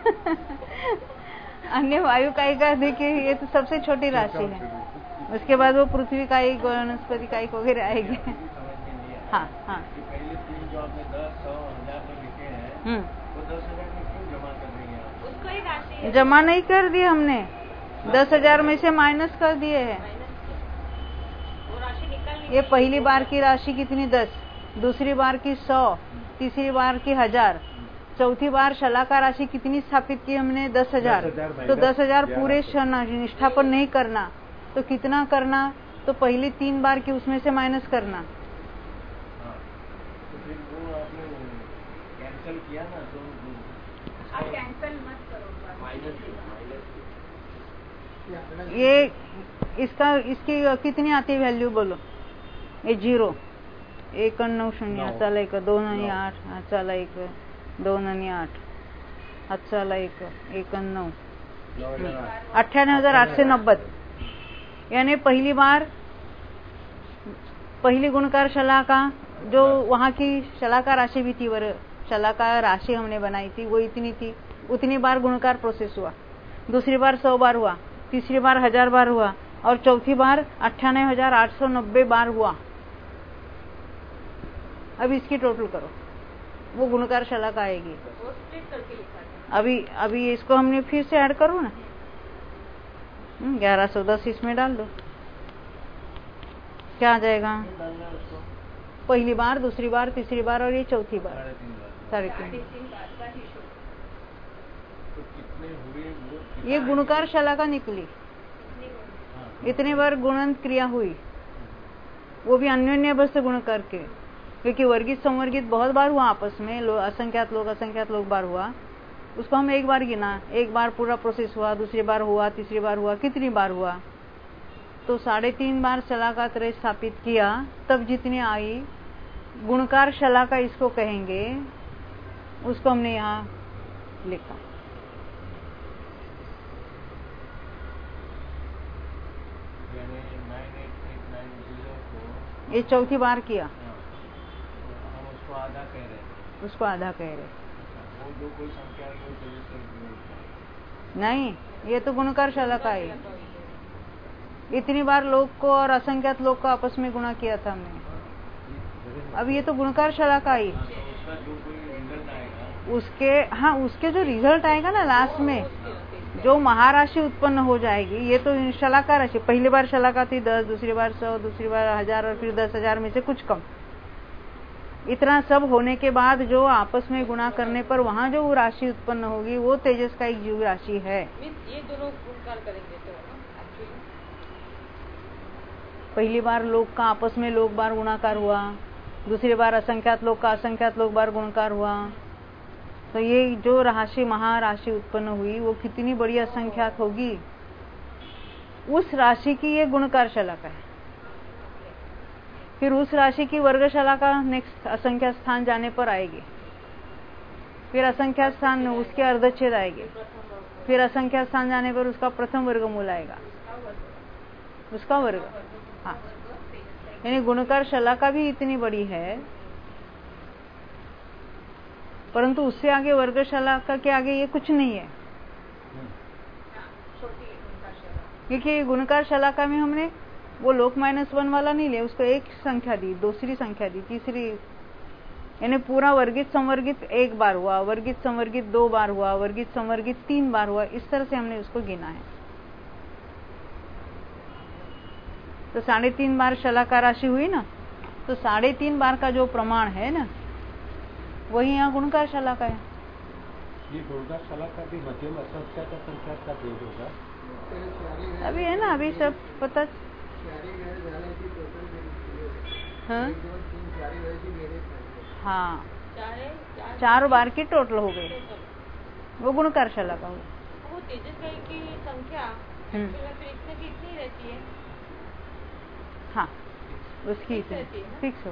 अन्य वायु कायिका देखिए, ये तो सबसे छोटी राशि है। उसके बाद वो पृथ्वी कायिक, वनस्पति कायिक वगैरह आएगी। हाँ हाँ, पहले तीन जो आपने दस सौ हजार में लिखे हैं, वो दस हजार में क्यों जमा कर रही हैं आप? उसको ही राशि जमा नहीं कर दिए हमने, दस हजार में से माइनस कर दिए हैं। वो राशि निकल, ये पहली बार की राशि कितनी? दस, दूसरी बार की सौ, तीसरी बार की हजार, चौथी बार शलाका राशि कितनी स्थापित की हमने? दस हजार। तो दस हजार पूरे निष्ठा पर नहीं करना, तो कितना करना? तो पहली तीन बार की उसमें से माइनस करना। तो फिर वो आपने कैंसिल किया ना, तो आप कैंसिल मत करो, माइनस ये इसका इसकी कितनी आती है वैल्यू बोलो? ये जीरो, एक नऊ शून्य, चला एक, दोन आणि आठ, चला एक, दोन आणि आठ, चला एक, एक नऊ, अठ्ठानवे हजार आठशे नब्बे। यानी पहली बार पहली गुणकार शलाका, जो वहाँ की शलाका राशि भी थी, वर शलाका राशि हमने बनाई थी, वो इतनी थी, उतनी बार गुणकार प्रोसेस हुआ। दूसरी बार सौ बार हुआ, तीसरी बार हजार बार हुआ, और चौथी बार अट्ठानवे हजार आठ सौ नब्बे बार हुआ। अब इसकी टोटल करो, वो गुणकार शलाका आएगी। अभी अभी इसको हमने फिर से ऐड करो ना, ग्यारह सौ दस इसमें डाल दो, क्या आ जाएगा? पहली बार, दूसरी बार, तीसरी बार और ये चौथी बार, साढ़े तीन। ये गुणकार शलाका निकली, इतने बार गुणन क्रिया हुई, वो भी अन्योन्य बस गुण करके, क्योंकि वर्गित संवर्गित बहुत बार हुआ आपस में, लो, असंख्यात लोग असंख्यात लोग बार हुआ, उसको हम एक बार गिना, एक बार पूरा प्रोसेस हुआ, दूसरी बार हुआ, तीसरी बार हुआ, कितनी बार हुआ? तो साढ़े तीन बार शलाका त्रय स्थापित किया, तब जितनी आई गुणकार शलाका इसको कहेंगे, उसको हमने यहाँ लिखा। ये चौथी बार किया, हम उसको आधा कह रहे हैं, उसको आधा कह रहे। वो जो कोई संख्या है वो तेजस का नहीं, ये तो गुणकार शलाका है। इतनी बार लोग को और असंख्यात लोग को आपस में गुणा किया था हमने, अब ये तो गुणकार शलाका ही। उसका जो कोई रिजल्ट आएगा, उसके हाँ उसके जो रिजल्ट आएगा ना लास्ट में, जो महाराशि उत्पन्न हो जाएगी, ये तो शलाका राशि। पहली बार शलाका थी दस, दूसरी बार सौ, दूसरी बार हजार, और फिर दस हजार में से कुछ कम। इतना सब होने के बाद जो आपस में गुणा करने पर वहाँ जो राशि उत्पन्न होगी, वो तेजस का एक जीव राशि है। ये दोनों गुणकार करेंगे तो एक्चुअली पहली बार लोग का आपस में लोग बार गुणाकार हुआ, दूसरी बार असंख्यात लोग का असंख्यात लोग बार गुणकार हुआ। तो ये जो राशि महाराशि उत्पन्न हुई, वो कितनी बड़ी असंख्यात होगी, उस राशि की ये गुणकार शलाका है। फिर उस राशि की वर्ग शलाका नेक्स्ट असंख्यात स्थान जाने पर आएगी, फिर असंख्यात स्थान में उसके अर्धच्छेद आएंगे, फिर असंख्यात स्थान जाने पर उसका प्रथम वर्गमूल आएगा, उसका वर्ग। हाँ, यानी गुणकार शलाका भी इतनी बड़ी है, परंतु उससे आगे वर्ग शलाका के आगे ये कुछ नहीं है, क्योंकि गुणकार शलाका में हमने वो लोक माइनस वन वाला नहीं ले, उसको एक संख्या दी, दूसरी संख्या दी, तीसरी, यानी पूरा वर्गित संवर्गित एक बार हुआ, वर्गित संवर्गित दो बार हुआ, वर्गित संवर्गित तीन बार हुआ, इस तरह से हमने उसको गिना है। तो साढ़े तीन बार शलाका राशि हुई ना, तो साढ़े तीन बार का जो प्रमाण है ना, वही यहाँ गुणकार शलाका है। ये गुणकार शलाका भी मध्यम असंख्या का संख्या का भेद होगा। अभी है ना, अभी सब पता। हाँ हाँ, चार बार की टोटल हो गई, वो गुणकार शलाका हो। वो तेजस भाई की संख्या फिर इतनी रहती है। हाँ, उसकी फिक्स हो।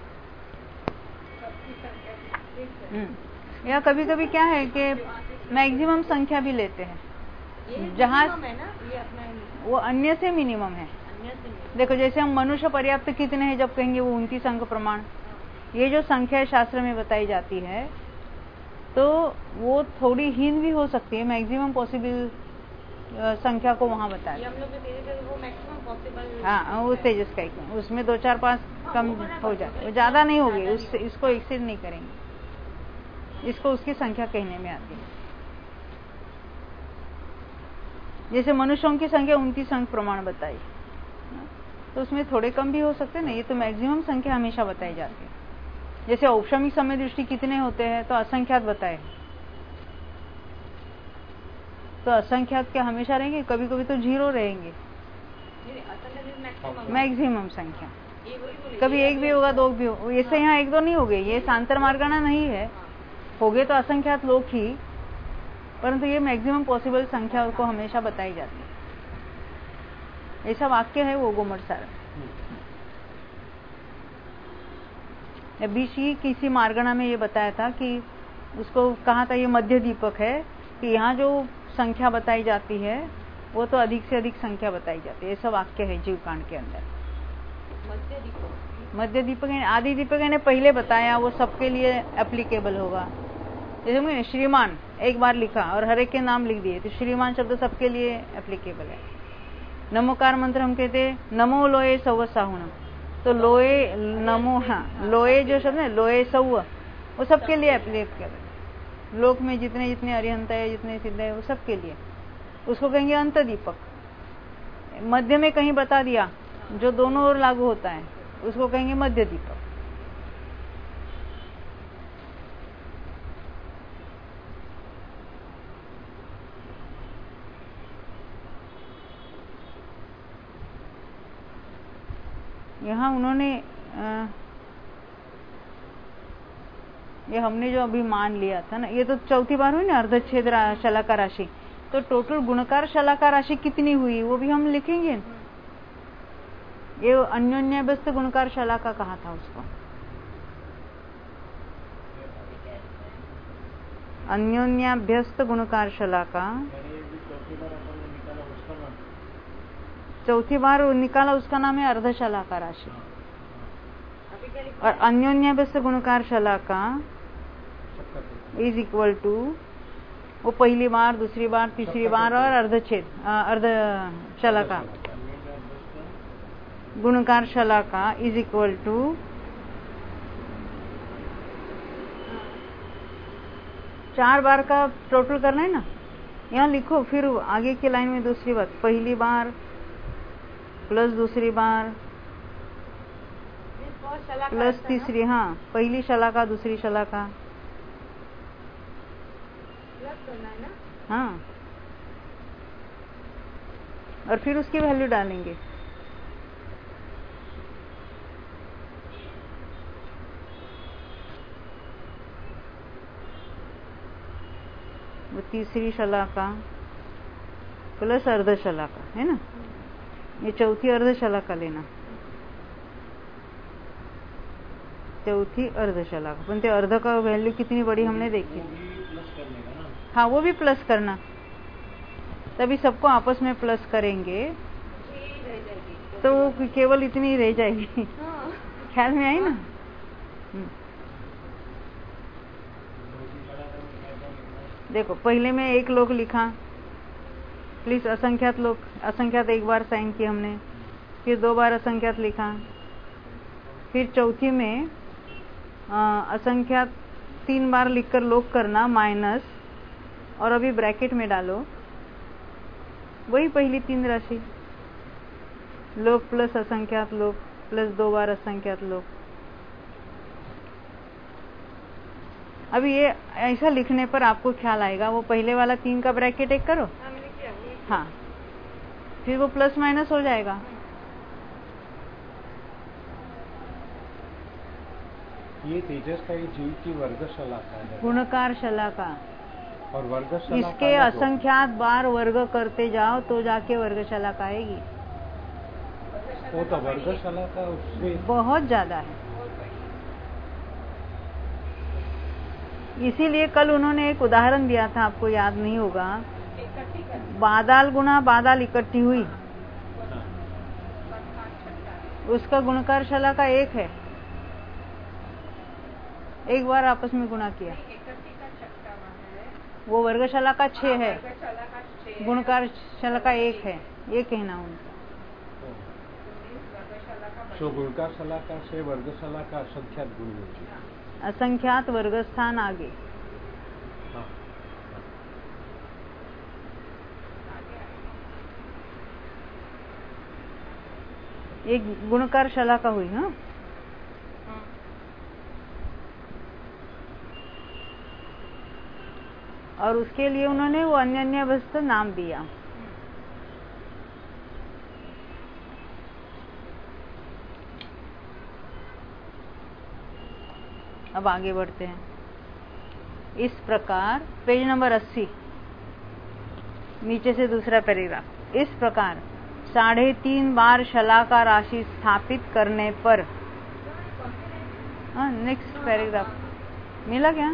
या कभी कभी क्या है कि मैक्सिमम संख्या भी लेते हैं, जहाँ वो अन्य से मिनिमम है। देखो जैसे हम मनुष्य पर्याप्त कितने हैं जब कहेंगे वो उनतीस अंक प्रमाण, ये जो संख्या शास्त्र में बताई जाती है तो वो थोड़ी हीन भी हो सकती है, मैक्सिमम पॉसिबल संख्या को वहाँ बताया। हम लोग वो मैक्सिमम पॉसिबल, हाँ, वो तेजस का ही, उसमें दो चार पांच कम हो जाए, वो ज्यादा नहीं होगी, उससे इसको एक्सीड नहीं करेंगे, इसको उसकी संख्या कहने में आती है। जैसे मनुष्यों की संख्या उनतीस अंक प्रमाण बताई, तो उसमें थोड़े कम भी हो सकते हैं ना, ये तो मैक्सिमम संख्या हमेशा बताई जाती है। जैसे औपचारिक समय दृष्टि कितने होते हैं तो असंख्यात बताए, तो असंख्यात क्या हमेशा रहेंगे, कभी कभी तो जीरो रहेंगे, मैक्सिमम संख्या। कभी एक भी होगा, दो भी हो, ऐसे यहाँ एक दो नहीं हो गए, ये सांतर मार्गाना नहीं है, हो गए तो असंख्यात लोग ही, परंतु ये मैक्सिमम पॉसिबल संख्या को हमेशा बताई जाती है। ऐसा वाक्य है वो गोमट सार। बीच ही किसी मार्गणा में ये बताया था कि उसको कहा था ये मध्य दीपक है, कि यहाँ जो संख्या बताई जाती है वो तो अधिक से अधिक संख्या बताई जाती है, ऐसा वाक्य है जीव कांड के अंदर। मध्य दीपक, मध्य दीपक है, आदि दीपक ने पहले बताया, वो सबके लिए एप्लीकेबल होगा। जैसे मैंने श्रीमान एक बार लिखा और हर एक के नाम लिख दिए, तो श्रीमान शब्द सबके लिए एप्लीकेबल है। नमोकार मंत्र हम कहते नमो लोए सव साहुन, तो लोए नमो, हाँ लोए जो शब्द है लोए सव, वो सबके लिए एप्लीकेबल, लोक में जितने जितने अरिहंत है, जितने सिद्ध है, वो सबके लिए। उसको कहेंगे अंत दीपक। मध्य में कहीं बता दिया जो दोनों ओर लागू होता है, उसको कहेंगे मध्य दीपक। यहाँ उन्होंने आ, ये हमने जो अभी मान लिया था ना, ये तो चौथी बार हुई ना अर्धच्छेद रा, शलाका राशि, तो टोटल गुणकार शलाका राशि कितनी हुई वो भी हम लिखेंगे। ये अन्योन्याभ्यस्त गुणकार शलाका कहा था उसको, अन्योन्याभ्यस्त गुणकार शलाका। चौथी बार निकाला उसका नाम है अर्ध शलाका राशि, और अन्योन्याभ्यस्त गुणकार शलाका इज इक्वल टू वो पहली बार, दूसरी बार, तीसरी बार और अर्धच्छेद अर्ध शलाका गुणकार शलाका इज इक्वल टू चार बार का टोटल करना है ना, यहाँ लिखो, फिर आगे की लाइन में दूसरी बात, पहली बार प्लस दूसरी बार प्लस तीसरी, हाँ पहली शलाका दूसरी शलाका, हाँ, और फिर उसकी वैल्यू डालेंगे। वो तीसरी शलाका प्लस अर्ध शलाका है ना, ये चौथी अर्ध शलाका लेना, चौथी अर्ध शलाका, पण ते अर्ध का वैल्यू कितनी बड़ी हमने देखी, हाँ वो भी प्लस करना, तभी सबको आपस में प्लस करेंगे तो वो केवल इतनी रह जाएगी। ख्याल में आई ना। देखो पहले में एक लोग लिखा, प्लीज असंख्यात लोग, असंख्यात एक बार साइन किया हमने, फिर दो बार असंख्यात लिखा, फिर चौथी में असंख्यात तीन बार लिखकर लोग करना माइनस, और अभी ब्रैकेट में डालो वही पहली तीन राशि, लोग प्लस असंख्यात लोग प्लस दो बार असंख्यात लोग। अभी ये ऐसा लिखने पर आपको ख्याल आएगा, वो पहले वाला तीन का ब्रैकेट एक करो, हाँ, फिर वो प्लस माइनस हो जाएगा। ये तेजस का ये जीव की वर्ग शलाका है, गुणकार शलाका, और वर्ग शलाका इसके असंख्यात बार वर्ग करते जाओ तो जाके वर्ग शलाका आएगी। वो तो वर्ग शलाका उससे बहुत ज्यादा है। इसीलिए कल उन्होंने एक उदाहरण दिया था, आपको याद नहीं होगा, बादाल गुणा बादाल इकट्ठी हुई, उसका गुणकार शलाका एक है, एक बार आपस में गुणा किया, वो वर्ग शलाका छह है, गुणकार शलाका एक है, ये कहना उनका। तो गुणकार शलाका से वर्ग शलाका असंख्यात गुण होती है, असंख्यात वर्ग स्थान आगे। हाँ। एक गुणकार शलाका हुई। हाँ, और उसके लिए उन्होंने वो अन्य अन्य वस्तु नाम दिया। अब आगे बढ़ते हैं। इस प्रकार पेज नंबर अस्सी, नीचे से दूसरा पैराग्राफ। इस प्रकार साढ़े तीन बार शलाका राशि स्थापित करने पर, नेक्स्ट पैराग्राफ मिला क्या,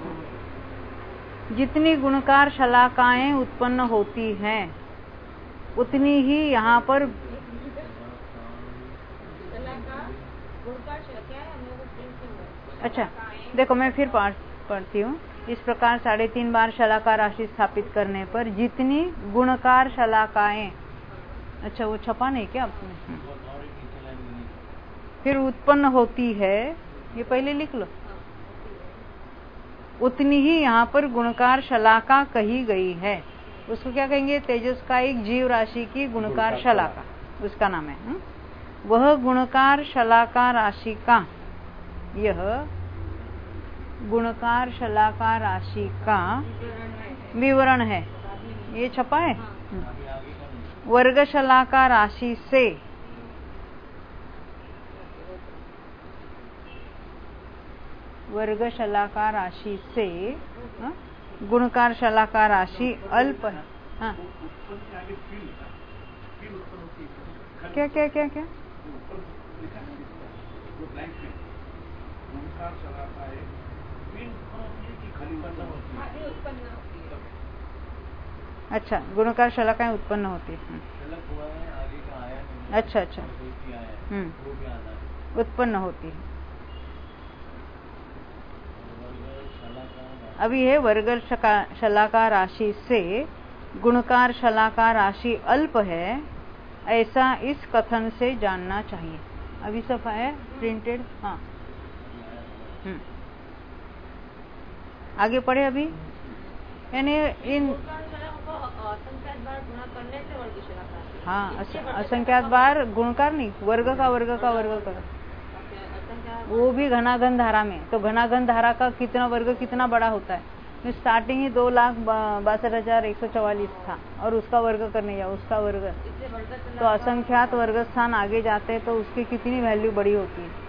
जितनी गुणकार शलाकाएं उत्पन्न होती हैं उतनी ही यहाँ पर अच्छा देखो, मैं फिर पढ़ती हूँ। इस प्रकार साढ़े तीन बार शलाका राशि स्थापित करने पर जितनी गुणकार शलाकाएं, अच्छा वो छपा नहीं क्या आपने, फिर उत्पन्न होती है, ये पहले लिख लो, उतनी ही यहाँ पर गुणकार शलाका कही गई है। उसको क्या कहेंगे, तेजस का एक जीव राशि की गुणकार शलाका, उसका नाम है। हुँ? वह गुणकार शलाका राशि का, यह गुणकार शलाका राशि का विवरण है, ये छपा है। वर्ग शलाका राशि से वर्ग शलाका राशि से हा? गुणकार शलाका राशि अल्प है। हाँ, क्या क्या क्या क्या अच्छा, गुणकार शलाकाएं उत्पन्न होती है। अच्छा अच्छा, हम्म, उत्पन्न होती है। अभी है वर्ग शलाका राशि से गुणकार शलाका राशि अल्प है, ऐसा इस कथन से जानना चाहिए। अभी सफा है प्रिंटेड। हाँ, हम्म, आगे पढ़े अभी, यानी इन हाँ असंख्यात बार गुणकार नहीं, वर्ग का वर्ग का वर्ग का, वो भी घनाघन धारा में। तो घनाघन धारा का कितना वर्ग कितना बड़ा होता है, स्टार्टिंग ही दो लाख बासठ हजार एक सौ चौवालीस था, और उसका वर्ग करने जाओ, उसका वर्ग, तो असंख्यात वर्ग स्थान आगे जाते हैं तो उसकी कितनी वैल्यू बड़ी होती है।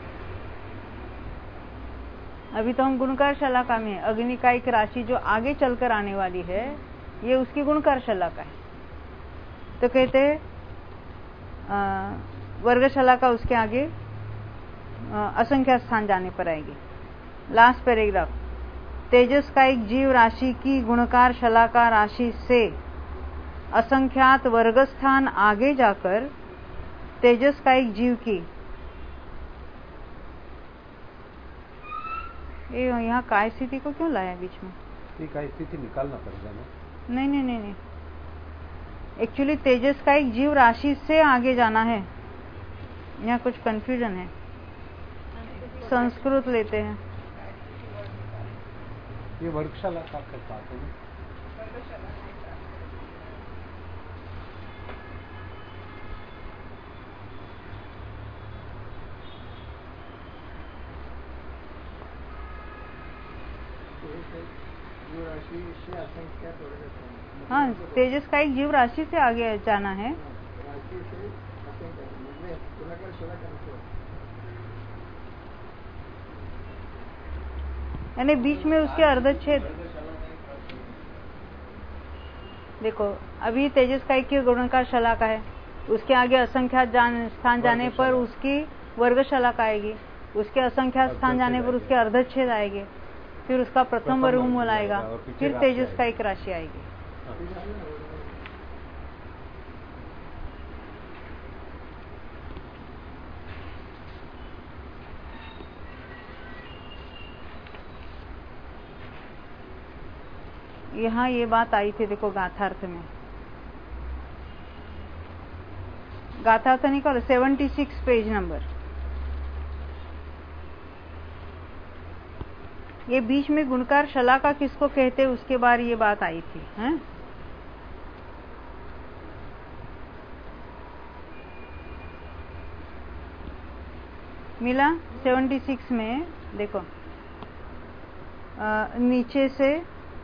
अभी तो हम गुणकार शलाका में, अग्नि का एक राशि जो आगे चलकर आने वाली है, ये उसकी गुणकार शलाका है। तो कहते वर्ग शलाका उसके आगे असंख्यात स्थान जाने पर आएगी। लास्ट पैराग्राफ, तेजस का एक जीव राशि की गुणकार शलाका राशि से असंख्यात वर्ग स्थान आगे जाकर तेजस का एक जीव की, ये यहाँ काय स्थिति को क्यों लाया बीच में, ये काय स्थिति निकालना पड़ेगा ना। नहीं नहीं नहीं नहीं, एक्चुअली तेजस का एक जीव राशि से आगे जाना है, यहाँ कुछ कंफ्यूजन है, संस्कृत लेते हैं। ये वर्गशाला का करता है ना? हाँ, तेजस का एक जीव राशि से आगे जाना है। यानी बीच में उसके अर्धच्छेद। देखो, अभी तेजस का एक की गुणकार शलाका है, उसके आगे असंख्यात जान, स्थान जाने पर उसकी वर्ग शलाका आएगी, उसके असंख्यात स्थान जाने पर उसके अर्धच्छेद आएंगे, फिर उसका प्रथम वर्गमूल आएगा, फिर तेजस का एक राशि आएगी। यहाँ ये बात आई थी, देखो गाथार्थ में, गाथार्थ निकालो सेवेंटी सिक्स पेज नंबर। ये बीच में गुणकार शलाका किसको कहते, उसके बार ये बात आई थी, हैं? मिला सेवेंटी सिक्स में, देखो आ, नीचे से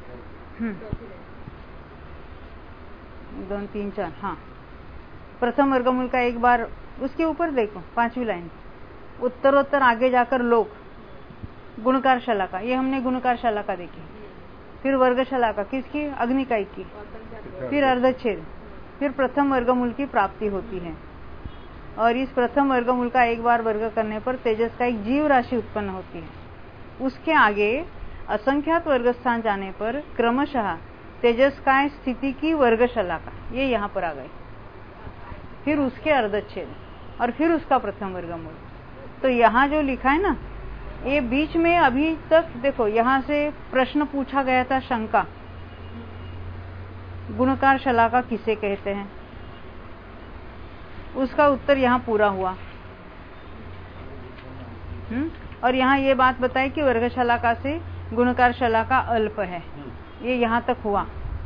दोन तीन चार, हाँ, प्रथम वर्गमूल का एक बार, उसके ऊपर देखो पांचवी लाइन, उत्तरोत्तर आगे जाकर लोक, गुणकार शलाका, ये हमने गुणकार शलाका देखी, फिर वर्ग शलाका किसकी, अग्निकाय की, फिर अर्धच्छेद, फिर प्रथम वर्गमूल की प्राप्ति होती है, और इस प्रथम वर्गमूल का एक बार वर्ग करने पर तेजस का एक जीव राशि उत्पन्न होती है। उसके आगे असंख्यात वर्ग स्थान जाने पर क्रमशः तेजस का स्थिति की वर्ग शलाका, ये यहाँ पर आ गई, फिर उसके अर्धच्छेद, और फिर उसका प्रथम वर्गमूल। तो यहाँ जो लिखा है ना, ये बीच में अभी तक देखो, यहाँ से प्रश्न पूछा गया था, शंका, गुणकार शलाका किसे कहते हैं, उसका उत्तर यहाँ पूरा हुआ। हुँ? और यहाँ ये बात बताई कि वर्ग शलाका से गुणकार शलाका अल्प है, ये यहाँ तक हुआ।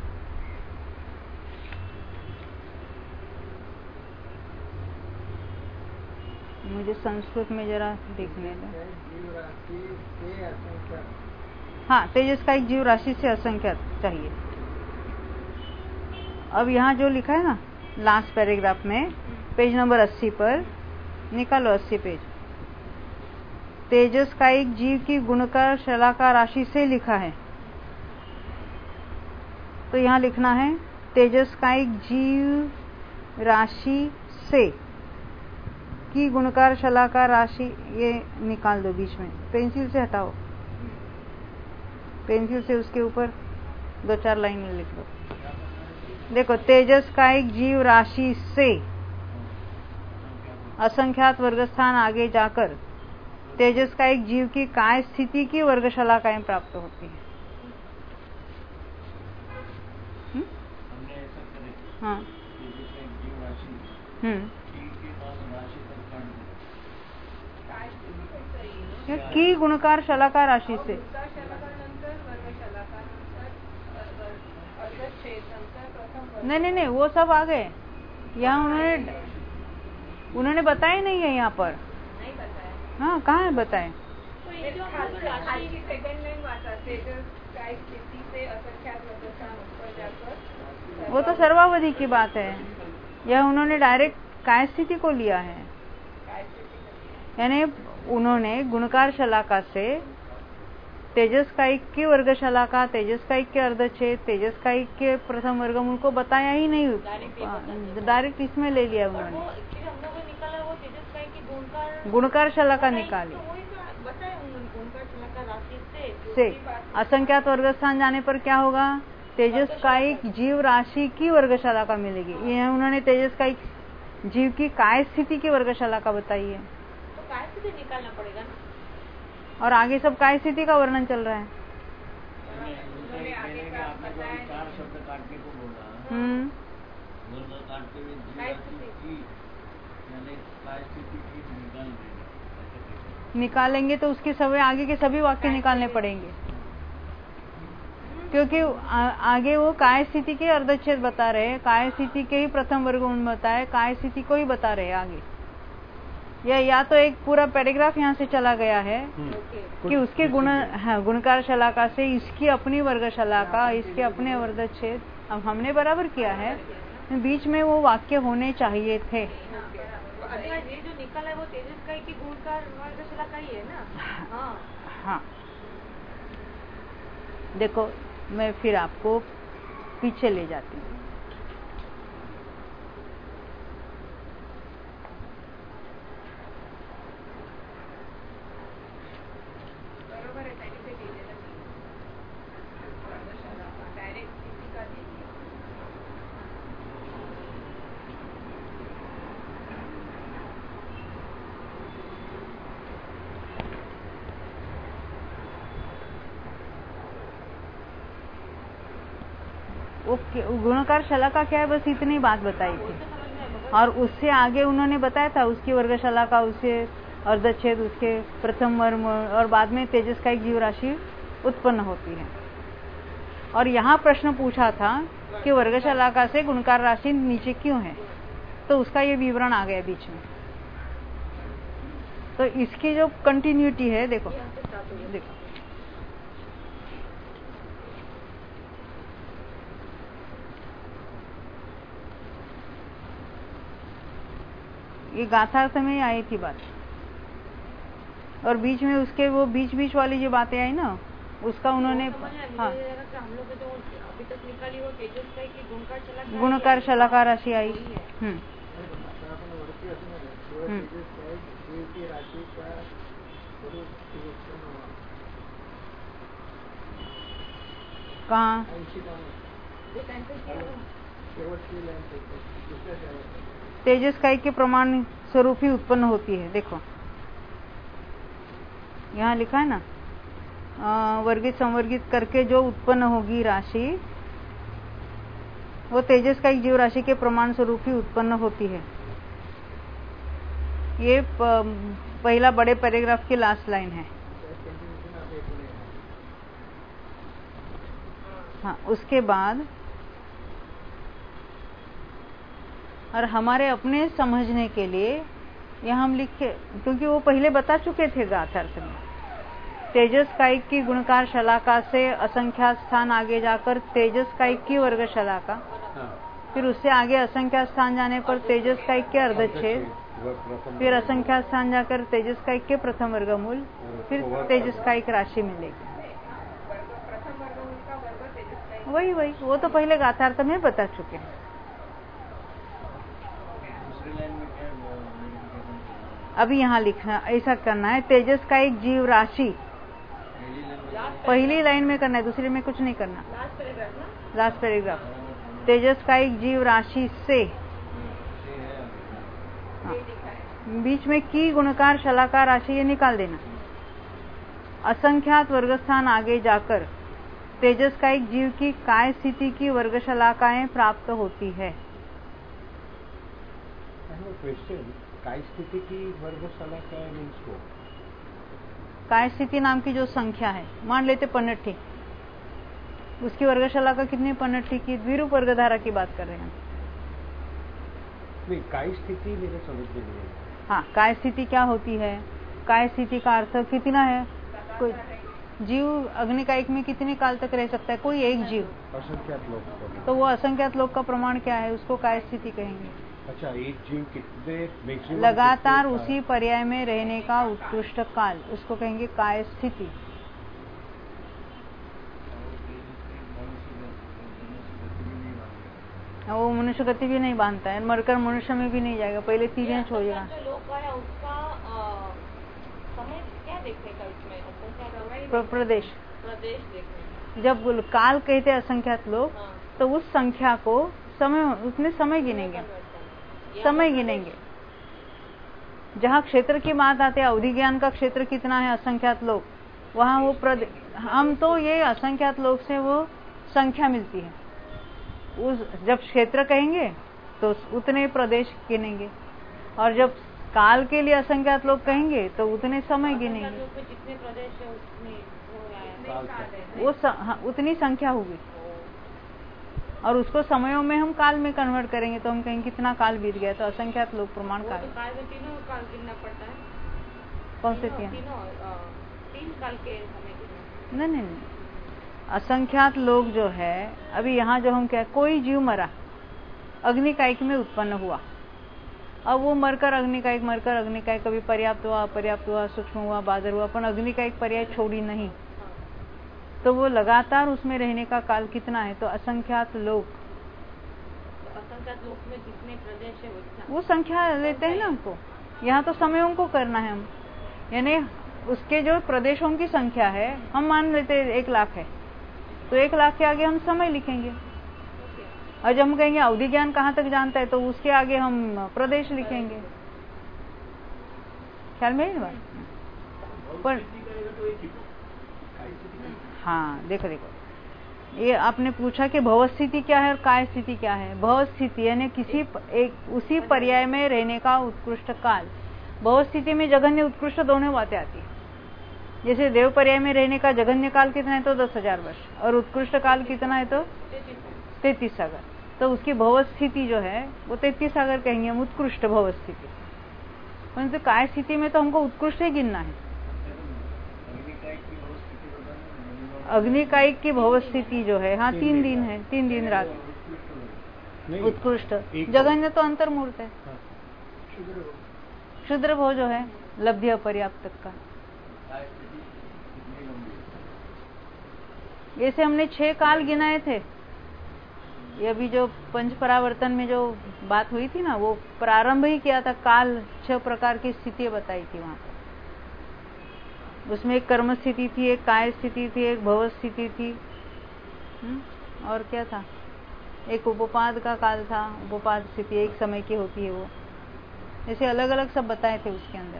मुझे संस्कृत में जरा देखने दो। हाँ, तेजस का एक जीव राशि से असंख्यात चाहिए। अब यहाँ जो लिखा है ना लास्ट पैराग्राफ में, पेज नंबर अस्सी पर, निकालो अस्सी पेज, तेजस का एक जीव की गुणकार शलाका राशि से लिखा है, तो यहाँ लिखना है तेजस का एक जीव राशि से की गुणकार शलाका राशि, ये निकाल दो बीच में, पेंसिल से हटाओ, पेंसिल से उसके ऊपर दो चार लाइन में लिख दो। देखो, तेजस का एक जीव राशि से असंख्यात वर्गस्थान आगे जाकर तेजस का एक जीव की काय स्थिति की वर्ग शलाकाएं प्राप्त होती है। हाँ, हम्म, की गुणकार शलाका राशि से, नहीं नहीं नहीं, वो सब आ गए। यहाँ उन्होंने उन्होंने बताया नहीं है यहाँ पर। नहीं बताया। हाँ, कहाँ है बताए? वो तो सर्वावधि की बात है। यह उन्होंने डायरेक्ट काय स्थिति को लिया है, यानी उन्होंने गुणकार शलाका से तेजस का एक के वर्ग शलाका, तेजस का एक के अर्धच्छेद, तेजस का एक के प्रथम वर्गमूल को बताया ही नहीं, डायरेक्ट इसमें ले लिया उन्होंने। गुणकार शलाका निकाली से असंख्यात वर्ग स्थान जाने पर क्या होगा, तेजस का एक जीव राशि की वर्ग शलाका मिलेगी। ये उन्होंने तेजस का एक जीव की काय स्थिति की वर्ग शलाका बताई है, तो काय स्थिति निकालना पड़ेगा ना। और आगे सब काय स्थिति का वर्णन चल रहा है। हम्म, निकालेंगे तो उसके सभी आगे के सभी वाक्य निकालने पड़ेंगे, क्योंकि आ, आगे वो काय स्थिति के अर्धच्छेद बता रहे हैं, काय स्थिति के ही प्रथम वर्ग उन बताए, काय स्थिति को ही बता रहे हैं आगे। या या तो एक पूरा पैराग्राफ यहाँ से चला गया है कि उसके गुण हाँ, गुणकार शलाका से इसकी अपनी वर्ग शलाका, इसके अपने अर्धच्छेद, अब हमने बराबर किया है, बीच में वो वाक्य होने चाहिए थे। ये जो निकला है वो तेजस का की गुणकार वर्ग शलाका ही है ना? हाँ हाँ, देखो मैं फिर आपको पीछे ले जाती हूँ। गुणकार शलाका क्या है, बस इतनी बात बताई थी, और उससे आगे उन्होंने बताया था उसकी वर्ग शलाका, उससे अर्धच्छेद, उसके प्रथम वर्ग, और बाद में तेजस का एक जीव राशि उत्पन्न होती है। और यहाँ प्रश्न पूछा था कि वर्ग शलाका से गुणकार राशि नीचे क्यों है, तो उसका ये विवरण आ गया बीच में। तो इसकी जो कंटिन्यूटी है, देखो देखो ये गाथार्थ में ही आई थी बात, और बीच में उसके वो बीच बीच वाली जो बातें आई ना, उसका उन्होंने हाँ गुणकार शलाका राशि आई। हम्म कहाँ तेजस काई के प्रमाण स्वरूप ही उत्पन्न होती है। देखो यहाँ लिखा है ना, आ, वर्गित संवर्गित करके जो उत्पन्न होगी राशि वो तेजस का एक जीव राशि के प्रमाण स्वरूप ही उत्पन्न होती है। ये पहला बड़े पैराग्राफ की लास्ट लाइन है। हाँ, उसके बाद और हमारे अपने समझने के लिए यहाँ हम लिखे, क्योंकि वो पहले बता चुके थे गाथार्थ में, तेजस कायिक की गुणकार शलाका से असंख्यात स्थान आगे जाकर तेजस कायिक की वर्ग शलाका, फिर उससे आगे असंख्यात स्थान जाने पर तेजस कायिक के अर्धच्छेद, फिर असंख्यात स्थान जाकर तेजस कायिक के प्रथम वर्गमूल, फिर तेजस कायिक राशि मिलेगी। वही वही वो तो पहले गाथार्थ में बता चुके हैं। अभी यहाँ लिखना ऐसा करना है, तेजस का एक जीव राशि पहली लाइन में करना है, दूसरी में कुछ नहीं करना। लास्ट पैराग्राफ, तेजस का एक जीव राशि से, हाँ, बीच में की गुणकार शलाका राशि ये निकाल देना। असंख्यात वर्गस्थान आगे जाकर तेजस का एक जीव की काय स्थिति की वर्ग शलाकाएं प्राप्त होती है। काय स्थिति की वर्ग शलाका मीन्स वो काय स्थिति नाम की जो संख्या है, मान लेते पन्नठी, उसकी वर्ग शलाका कितनी पन्नठी की, द्विरूप वर्गधारा की बात कर रहे हैं। नहीं, काय स्थिति मेरे समझ में नहीं है। हाँ, काय स्थिति क्या होती है, काय स्थिति का अर्थ कितना है, कोई जीव अग्निकायिक में कितने काल तक रह सकता है, कोई एक जीव, असंख्यात लोग, तो वो असंख्यात लोग का प्रमाण क्या है, उसको काय स्थिति कहेंगे। अच्छा, एक जीव कितने लगातार उसी पर्याय में रहने का उत्कृष्ट काल, उसको कहेंगे काय स्थिति। वो मनुष्य गति भी नहीं बांधता है, मरकर मनुष्य में भी नहीं जाएगा, पहले तीन इंच हो जाएगा। प्रदेश प्रदेश देखने, जब काल कहते असंख्यात लोग, तो उस संख्या को समय, उसमें समय गिनेंगे, समय गिनेंगे। जहाँ क्षेत्र की बात आती है, अवधि ज्ञान का क्षेत्र कितना है असंख्यात लोग, वहाँ वो प्रदेश, हम तो ये असंख्यात लोग से वो संख्या मिलती है, उस जब क्षेत्र कहेंगे तो उतने प्रदेश गिनेंगे। और जब काल के लिए असंख्यात लोग कहेंगे तो उतने समय गिनेंगे, जितने प्रदेश है उतने वो स, हाँ, उतनी संख्या होगी। और उसको समयों में हम काल में कन्वर्ट करेंगे तो हम कहेंगे कितना काल बीत गया, तो असंख्यात लोग प्रमाण काल। तो काल में तीनों काल गिनना पड़ता है। कौन से तीन? तीन काल के समय गिनना। नहीं नहीं नहीं, असंख्यात लोग जो है, अभी यहाँ जो हम क्या, कोई जीव मरा, अग्निकायिक में उत्पन्न हुआ, अब वो मरकर अग्निकायिक, मरकर अग्निकायिक, कभी पर्याप्त हुआ, अपर्याप्त हुआ, सूक्ष्म हुआ, बादर हुआ, पर अग्निकायिक पर्याय छोड़ी नहीं, तो वो लगातार उसमें रहने का काल कितना है? तो असंख्यात लोग, तो असंख्यात लोग में जितने प्रदेश है वो संख्या लेते हैं ना हमको। यहाँ तो समयों को करना है हम, यानी उसके जो प्रदेशों की संख्या है, हम मान लेते हैं एक लाख है, तो एक लाख के आगे हम समय लिखेंगे। और जब हम कहेंगे अवधि ज्ञान कहाँ तक जानता है, तो उसके आगे हम प्रदेश लिखेंगे। ख्याल में है बात? पर हाँ, देखो देखो, ये आपने पूछा कि भव स्थिति क्या है और काय स्थिति क्या है। भव स्थिति यानी किसी एक उसी पर्याय में रहने का उत्कृष्ट काल। भव स्थिति में जघन्य उत्कृष्ट दोनों बातें आती है। जैसे देव पर्याय में रहने का जघन्य काल कितना है? तो दस हजार वर्ष, और उत्कृष्ट काल कितना है? तो तैतीस सागर। तो उसकी भव स्थिति जो है वो तैतीस सागर कहेंगे हम, उत्कृष्ट भव स्थिति। परंतु काय स्थिति में तो हमको उत्कृष्ट ही गिनना है। अग्निकायिक की भव स्थिति जो है, हाँ तीन दिन है, तीन दिन रात। उत्कृष्ट जघन्य तो अंतर्मूर्त है। क्षुद्र भव जो है लब्धि अपर्याप्त का। जैसे हमने छह काल गिनाए थे, ये अभी जो पंच परावर्तन में जो बात हुई थी ना, वो प्रारंभ ही किया था। काल छह प्रकार की स्थितियां बताई थी वहां पर। उसमें एक कर्म स्थिति थी, एक काय स्थिति थी, एक भव स्थिति थी, हुँ? और क्या था? एक उपोपाद का काल था। उपोपाद स्थिति एक समय की होती है, वो जैसे अलग अलग सब बताए थे उसके अंदर।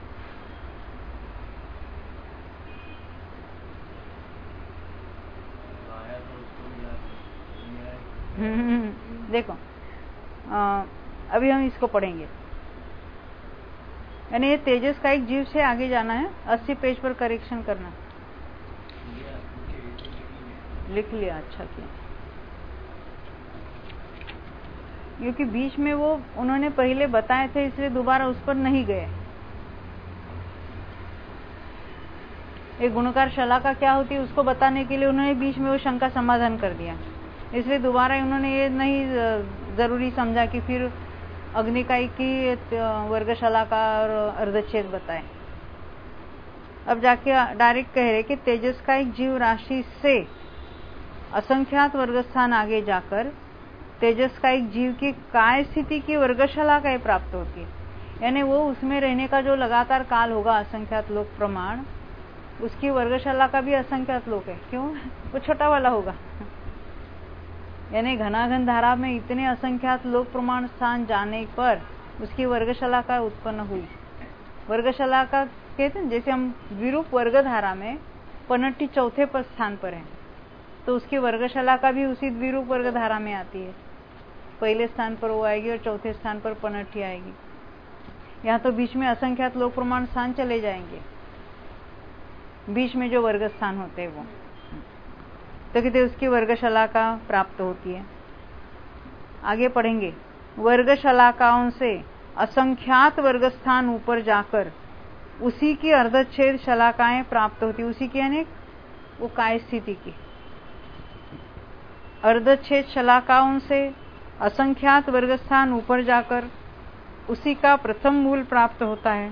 देखो आ, अभी हम इसको पढ़ेंगे। यानी ये तेजस का एक जीव से आगे जाना है। अस्सी पेज पर करेक्शन करना। लिख लिया, अच्छा किया, क्योंकि बीच में वो उन्होंने पहले बताए थे, इसलिए दोबारा उस पर नहीं गए। एक गुणकार शलाका क्या होती है उसको बताने के लिए उन्होंने बीच में वो शंका समाधान कर दिया, इसलिए दोबारा उन्होंने ये नहीं जरूरी समझा कि फिर अग्निकायी की वर्गशाला का और अर्धच्छेद बताए। अब जाके डायरेक्ट कह रहे कि तेजस का एक जीव राशि से असंख्यात वर्गस्थान आगे जाकर तेजस का एक जीव की काय स्थिति की वर्गशाला का प्राप्त होती है। यानी वो उसमें रहने का जो लगातार काल होगा, असंख्यात लोक प्रमाण, उसकी वर्गशाला का भी असंख्यात लोक है। क्यों? वो छोटा वाला होगा। यानी घनाघन धारा में इतने असंख्यात लोक प्रमाण स्थान जाने पर उसकी वर्गशाला का उत्पन्न हुई। वर्गशाला का कहते हैं, जैसे हम द्विरूप वर्ग धारा में पनट्टी चौथे पर स्थान पर है, तो उसकी वर्गशाला का भी उसी द्विरूप वर्ग धारा में आती है। पहले स्थान पर वो आएगी और चौथे स्थान पर पनट्टी आएगी। यहाँ तो बीच में असंख्यात लोक प्रमाण स्थान चले जाएंगे, बीच में जो वर्ग स्थान होते हैं वो, तो कहते उसकी वर्गशाला का प्राप्त होती है। आगे पढ़ेंगे। वर्गशलाकाओं से असंख्यात वर्गस्थान ऊपर जाकर उसी की अर्धच्छेद शलाकाएं प्राप्त होती। उसी की यानी वो काय स्थिति की अर्धच्छेद शलाकाओं से असंख्यात वर्गस्थान ऊपर जाकर उसी का प्रथम मूल प्राप्त होता है,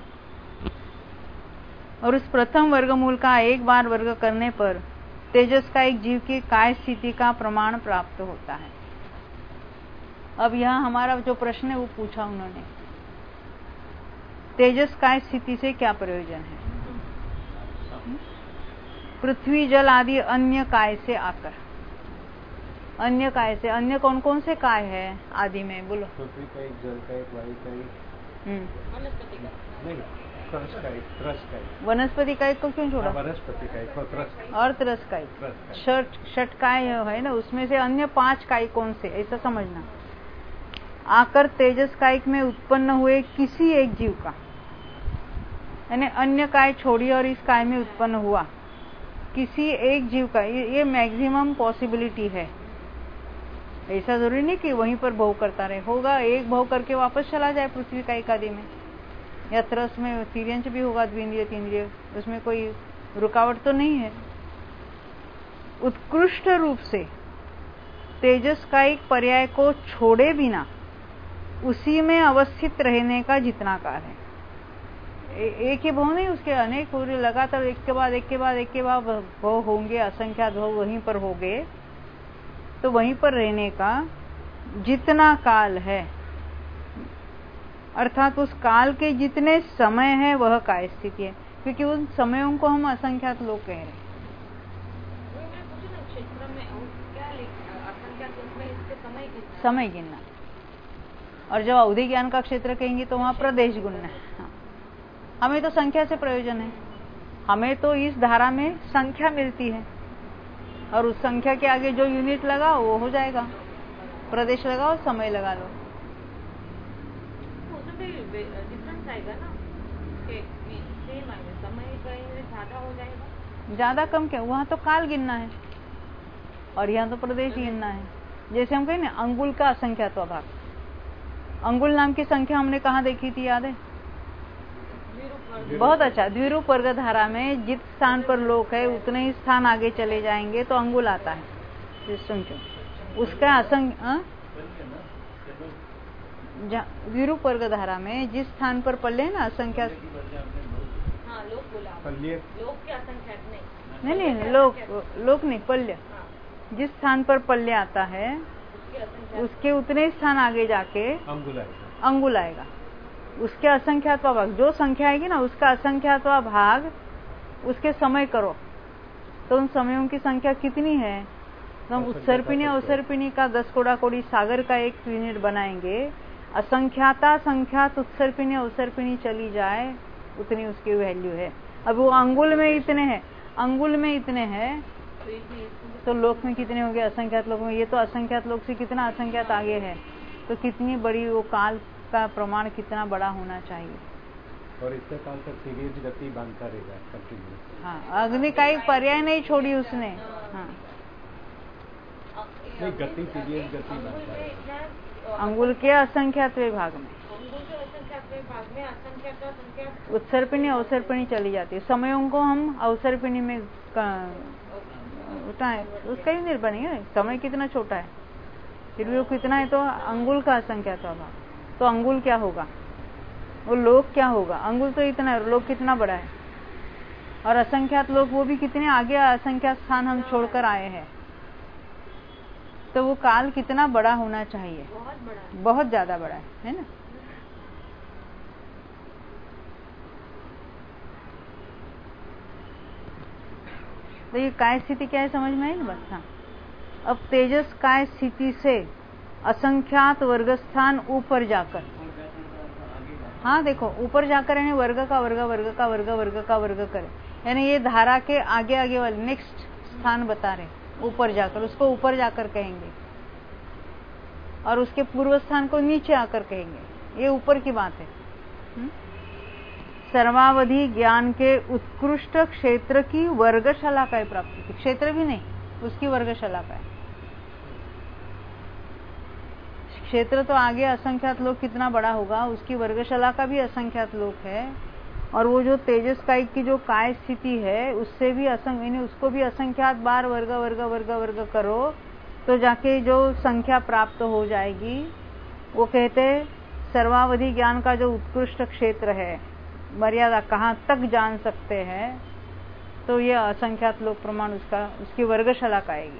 और उस प्रथम वर्गमूल का एक बार वर्ग करने पर तेजस का एक जीव की काय स्थिति का प्रमाण प्राप्त होता है। अब यहाँ हमारा जो प्रश्न है वो पूछा उन्होंने, तेजस काय स्थिति से क्या प्रयोजन है? पृथ्वी जल आदि अन्य काय से आकर, अन्य काय से, अन्य कौन कौन से काय है आदि में? बोलो। पृथ्वी का एक, जल का एक, वायु का एक, वनस्पति का नहीं, त्रस का एक, त्रस का एक। वनस्पति का एक को क्यों छोड़ा? वनस्पति का एक और त्रस और त्रस का एक, षट षट काय है ना, उसमें से अन्य पांच काय कौन से, ऐसा समझना। आकर तेजस कायिक में उत्पन्न हुए किसी एक जीव का, यानी अन्य काय छोड़ी और इस काय में उत्पन्न हुआ किसी एक जीव का, ये, ये मैक्सिमम पॉसिबिलिटी है। ऐसा जरूरी नहीं कि वहीं पर भोग करता रहे, होगा एक भोग करके वापस चला जाए पृथ्वी का एक आदि में, या तरस में तिर्यंच भी होगा द्विंद्रिय तीन्द्रिय, उसमें कोई रुकावट तो नहीं है। उत्कृष्ट रूप से तेजस का एक पर्याय को छोड़े बिना उसी में अवस्थित रहने का जितना काल है, ए, एक ही भव नहीं, उसके अनेक पूरे लगातार एक के बाद एक के बाद एक के बाद भव होंगे, असंख्यात भव वहीं पर होंगे, तो वहीं पर रहने का जितना काल है, अर्थात उस काल के जितने समय है वह काय स्थिति है, क्योंकि उन समयों को हम असंख्यात लोग कह रहे हैं। समय गिनना, और जब अवधि ज्ञान का क्षेत्र कहेंगे तो वहां प्रदेश गुणना। हाँ। हमें तो संख्या से प्रयोजन है, हमें तो इस धारा में संख्या मिलती है, और उस संख्या के आगे जो यूनिट लगाओ वो हो जाएगा, प्रदेश लगाओ समय लगा लो। डिफरेंस आएगा ना, सेम आएगा, समय कहीं ज्यादा हो जाएगा, ज्यादा कम क्या, वहां तो काल गिनना है और यहाँ तो प्रदेश गिनना है। जैसे हम कहें ना अंगुल का असंख्यात्व भाग, अंगुल नाम की संख्या हमने कहाँ देखी थी, याद है? बहुत अच्छा, द्विरूप वर्ग धारा में जिस स्थान पर लोक है उतने ही स्थान आगे चले जाएंगे तो अंगुल आता है। समझो उसका असंख्य द्विरूप वर्ग धारा में जिस स्थान पर पल्ले है ना असंख्या, हाँ, लोक बोला, लोक के असंख्यात नहीं, नहीं नहीं लोक लोक नहीं पल्य, जिस स्थान पर पल्ले आता है उसके उतने स्थान आगे जाके अंगुल आएगा, अंगुल आएगा। उसके असंख्यात्वा भाग, जो संख्या आएगी ना उसका असंख्यात्वा भाग उसके समय करो, तो उन समयों की संख्या कितनी है, तो हम उत्सर्पिणी अवसर्पिणी का दस कोड़ा कोड़ी सागर का एक यूनिट बनाएंगे, असंख्याता संख्यात उत्सर्पिणी अवसर्पिणी चली जाए उतनी उसकी वैल्यू है। अब वो अंगुल में इतने हैं, अंगुल में इतने हैं तो लोक में कितने हो गए, असंख्यात लोक में, ये तो असंख्यात लोक से कितना असंख्यात आगे है, तो कितनी बड़ी वो काल का प्रमाण कितना बड़ा होना चाहिए। और इतने काल तक सीरीज गति बांधता रहेगा कंटिन्यू। हाँ, अग्नि का एक पर्याय नहीं छोड़ी उसने। हाँ, नहीं गति सीरीज गति बांधता रहेगा अंगुल के असंख्यातवें भाग में, उत्सर्पिणी अवसर्पिणी चली जाती है। समयों को हम अवसर्पिणी में उठाए, उसका ही निर्भर नहीं है समय कितना छोटा है, फिर भी वो कितना है, तो अंगुल का असंख्यात भाग, तो अंगुल क्या होगा, वो लोक क्या होगा, अंगुल तो इतना है, लोक कितना बड़ा है, और असंख्यात लोग वो भी कितने आगे असंख्यात स्थान हम छोड़कर आए हैं, तो वो काल कितना बड़ा होना चाहिए, बहुत बड़ा, बहुत ज्यादा बड़ा है, है ना। तो ये काय स्थिति क्या है समझ में आई ना बस। हाँ, अब तेजस काय स्थिति से असंख्यात वर्ग स्थान ऊपर जाकर, हाँ देखो ऊपर जाकर यानी वर्ग का वर्ग वर्ग का वर्ग वर्ग का वर्ग करे, यानी ये धारा के आगे आगे वाले नेक्स्ट स्थान बता रहे, ऊपर जाकर, उसको ऊपर जाकर कहेंगे, और उसके पूर्व स्थान को नीचे आकर कहेंगे, ये ऊपर की बात है। हुँ? सर्वावधि ज्ञान के उत्कृष्ट क्षेत्र की वर्गशाला का प्राप्ति की, क्षेत्र भी नहीं, उसकी वर्गशाला का है। क्षेत्र तो आगे असंख्यात लोग कितना बड़ा होगा, उसकी वर्गशाला का भी असंख्यात लोग है, और वो जो तेजस कायिक की जो काय स्थिति है उससे भी असंख्य, यानी उसको भी असंख्यात बार वर्ग वर्ग वर्ग वर्ग करो तो जाके जो संख्या प्राप्त हो जाएगी। वो कहते सर्वावधि ज्ञान का जो उत्कृष्ट क्षेत्र है, मर्यादा कहाँ तक जान सकते हैं, तो ये असंख्यात लोक प्रमाण उसका, उसकी वर्गशाला का आएगी।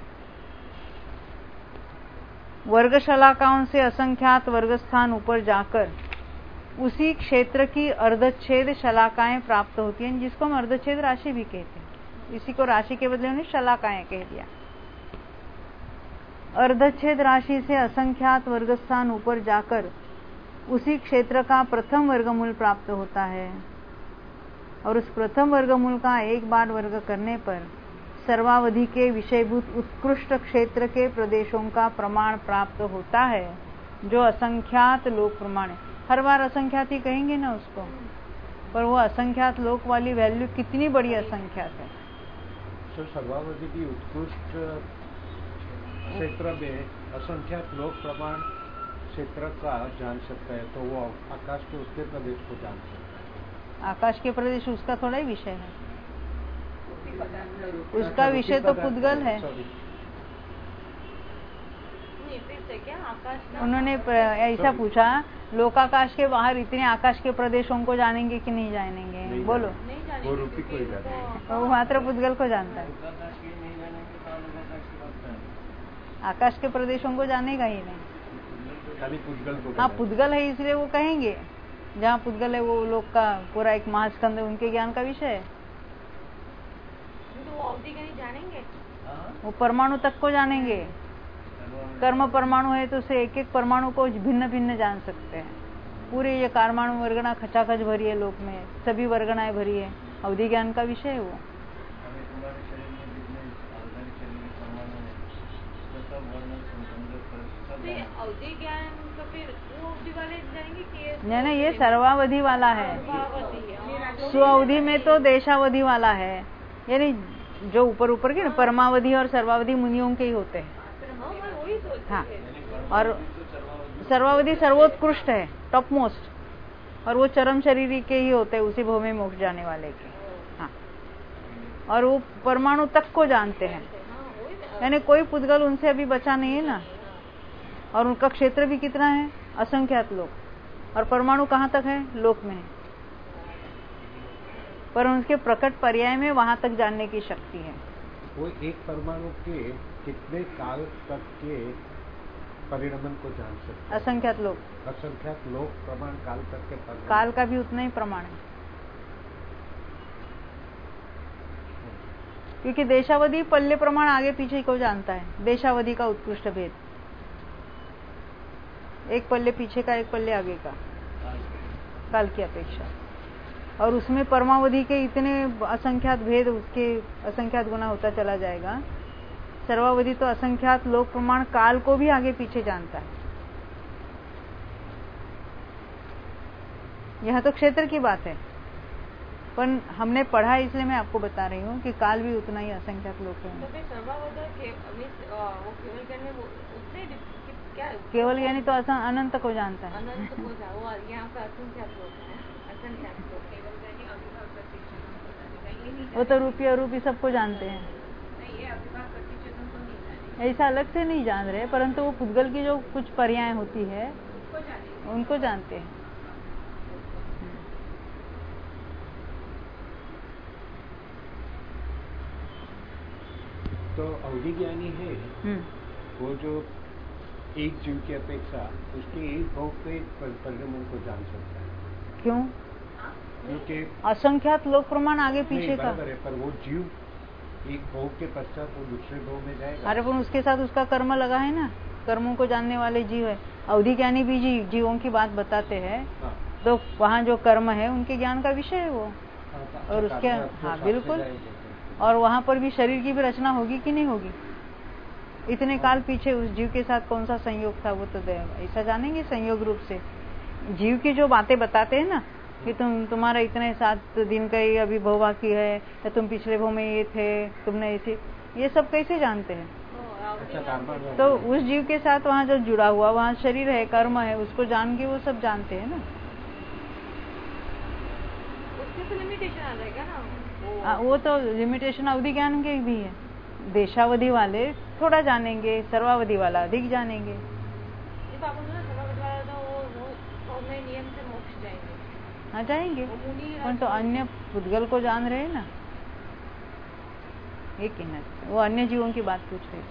वर्गशलाकाओं से असंख्यात वर्गस्थान ऊपर जाकर उसी क्षेत्र की अर्धच्छेद शलाकाएं प्राप्त होती हैं, जिसको हम अर्धच्छेद राशि भी कहते हैं। इसी को राशि के बदले उन्हें शलाकाएं कह दिया। अर्धच्छेद राशि से असंख्यात वर्गस्थान ऊपर जाकर उसी क्षेत्र का प्रथम वर्गमूल प्राप्त होता है, और उस प्रथम वर्गमूल का एक बार वर्ग करने पर सर्वावधि के विषयभूत उत्कृष्ट क्षेत्र के प्रदेशों का प्रमाण प्राप्त होता है, जो असंख्यात लोक प्रमाण है। हर बार असंख्यात ही कहेंगे ना उसको, पर वो असंख्यात लोक वाली वैल्यू कितनी बड़ी असंख्यात है। तो सर्वावधि की उत्कृष्ट क्षेत्र में असंख्यात लोक प्रमाण क्षेत्र का जान सकता है, तो वो आकाश के उत्तर प्रदेश को जान सकता है। आकाश के प्रदेश उसका थोड़ा ही विषय है, उसका विषय तो पुद्गल है। क्या आकाश का उन्होंने ऐसा पूछा, लोकाकाश के बाहर इतने आकाश के प्रदेशों को जानेंगे कि नहीं जानेंगे? नहीं बोलो। नहीं जानेंगे, वो रूपी को ही जानेंगे। वो मात्र पुद्गल को जानता है, आकाश के प्रदेशों को जानेगा ही नहीं। खाली पुद्गल को। हाँ, पुद्गल है इसलिए वो कहेंगे, जहाँ पुद्गल है वो लोग का पूरा एक महास्कंद उनके ज्ञान का विषय है। तो वो अवधि का नहीं जानेंगे, वो परमाणु तक को जानेंगे। कर्म परमाणु है तो उसे एक एक परमाणु को भिन्न भिन्न जान सकते हैं। पूरे ये कारमाणु वर्गना खचाखच भरी है, लोक में सभी वर्गनाएं भरी है, अवधि ज्ञान का विषय है वो। अवधि ज्ञान तो फिर वो अवधि वाले जाएंगे कि नहीं नहीं, ये सर्वावधि वाला है। सुअवधि में तो देशावधि वाला है, यानी जो ऊपर ऊपर के ना परमावधि और सर्वावधि मुनियों के ही होते हैं। हाँ, और सर्वावधि सर्वोत्कृष्ट है, टॉप मोस्ट, और वो चरम शरीरी के ही होते हैं, उसी भव में मोक्ष जाने वाले के। हाँ, और वो परमाणु तक को जानते हैं, यानी कोई पुद्गल उनसे अभी बचा नहीं है ना। और उनका क्षेत्र भी कितना है, असंख्यात लोक, और परमाणु कहाँ तक है, लोक में है, पर उनके प्रकट पर्याय में वहां तक जानने की शक्ति है। वो एक परमाणु के कितने काल तक के परिणमन को जान सकते हैं? असंख्यात लोक, असंख्यात लोक प्रमाण काल तक के परिणमन। काल का भी उतना ही प्रमाण है, क्योंकि देशावधि पल्ले प्रमाण आगे पीछे को जानता है। देशावधि का उत्कृष्ट भेद, एक पल्ले पीछे का, एक पल्ले आगे का, काल की अपेक्षा। और उसमें परमावधि के इतने असंख्यात भेद, उसके असंख्यात गुना होता चला जाएगा। सर्वावधि तो असंख्यात लोक प्रमाण काल को भी आगे पीछे जानता है। यह तो क्षेत्र की बात है, पर हमने पढ़ा इसलिए मैं आपको बता रही हूँ कि काल भी उतना ही असंख्यात लोक है। तो फिर सर्वावधि के वो केवल ज्ञान में वो उतने क्या, केवल ज्ञानी तो अनंत को जानता है। अनंत को जा, वो यहाँ का असंख्यात लोक है, असंख्यात लोक। वो तो रूपी अरूपी सबको जानते हैं, ऐसा अलग से नहीं जान रहे, परंतु वो पुद्गल की जो कुछ पर्याय होती है उनको जानते हैं। तो अवधि ज्ञानी है वो जो एक जीव की अपेक्षा उसके एक भाव के परिणमन को जान सकता है। क्यों? क्योंकि असंख्यात लोक प्रमाण आगे पीछे का है, पर वो जीव एक भोग के पश्चात वो दूसरे भोग में जाएगा। अरे पर उसके साथ उसका कर्म लगा है ना, कर्मों को जानने वाले जीव है। अवधि ज्ञानी भी जी, जीवों की बात बताते हैं। हाँ। तो वहाँ जो कर्म है उनके ज्ञान का विषय है वो। हाँ, और उसके हाँ बिल्कुल, और वहाँ पर भी शरीर की भी रचना होगी कि नहीं होगी, इतने काल पीछे उस जीव के साथ कौन सा संयोग था वो तो ऐसा जानेंगे संयोग रूप से। जीव की जो बातें बताते हैं ना कि तुम तुम्हारा इतने सात दिन का ये अभी भव बाकी है, या तुम पिछले भव में ये थे, तुमने ऐसे, ये सब कैसे जानते हैं? तो उस जीव के साथ वहाँ जो जुड़ा हुआ वहाँ शरीर है, कर्म है, उसको जान के वो सब जानते हैं ना। उसके तो लिमिटेशन आ जाएगा ना। आ, वो तो लिमिटेशन अवधि ज्ञान के भी है। देशावधि वाले थोड़ा जानेंगे, सर्वावधि वाला अधिक जानेंगे। नियम से मोक्ष जाएंगे। हाँ जाएंगे, पर तो अन्य पुद्गल को जान रहे हैं ना, ये कहना, वो अन्य जीवों की बात पूछ रहे।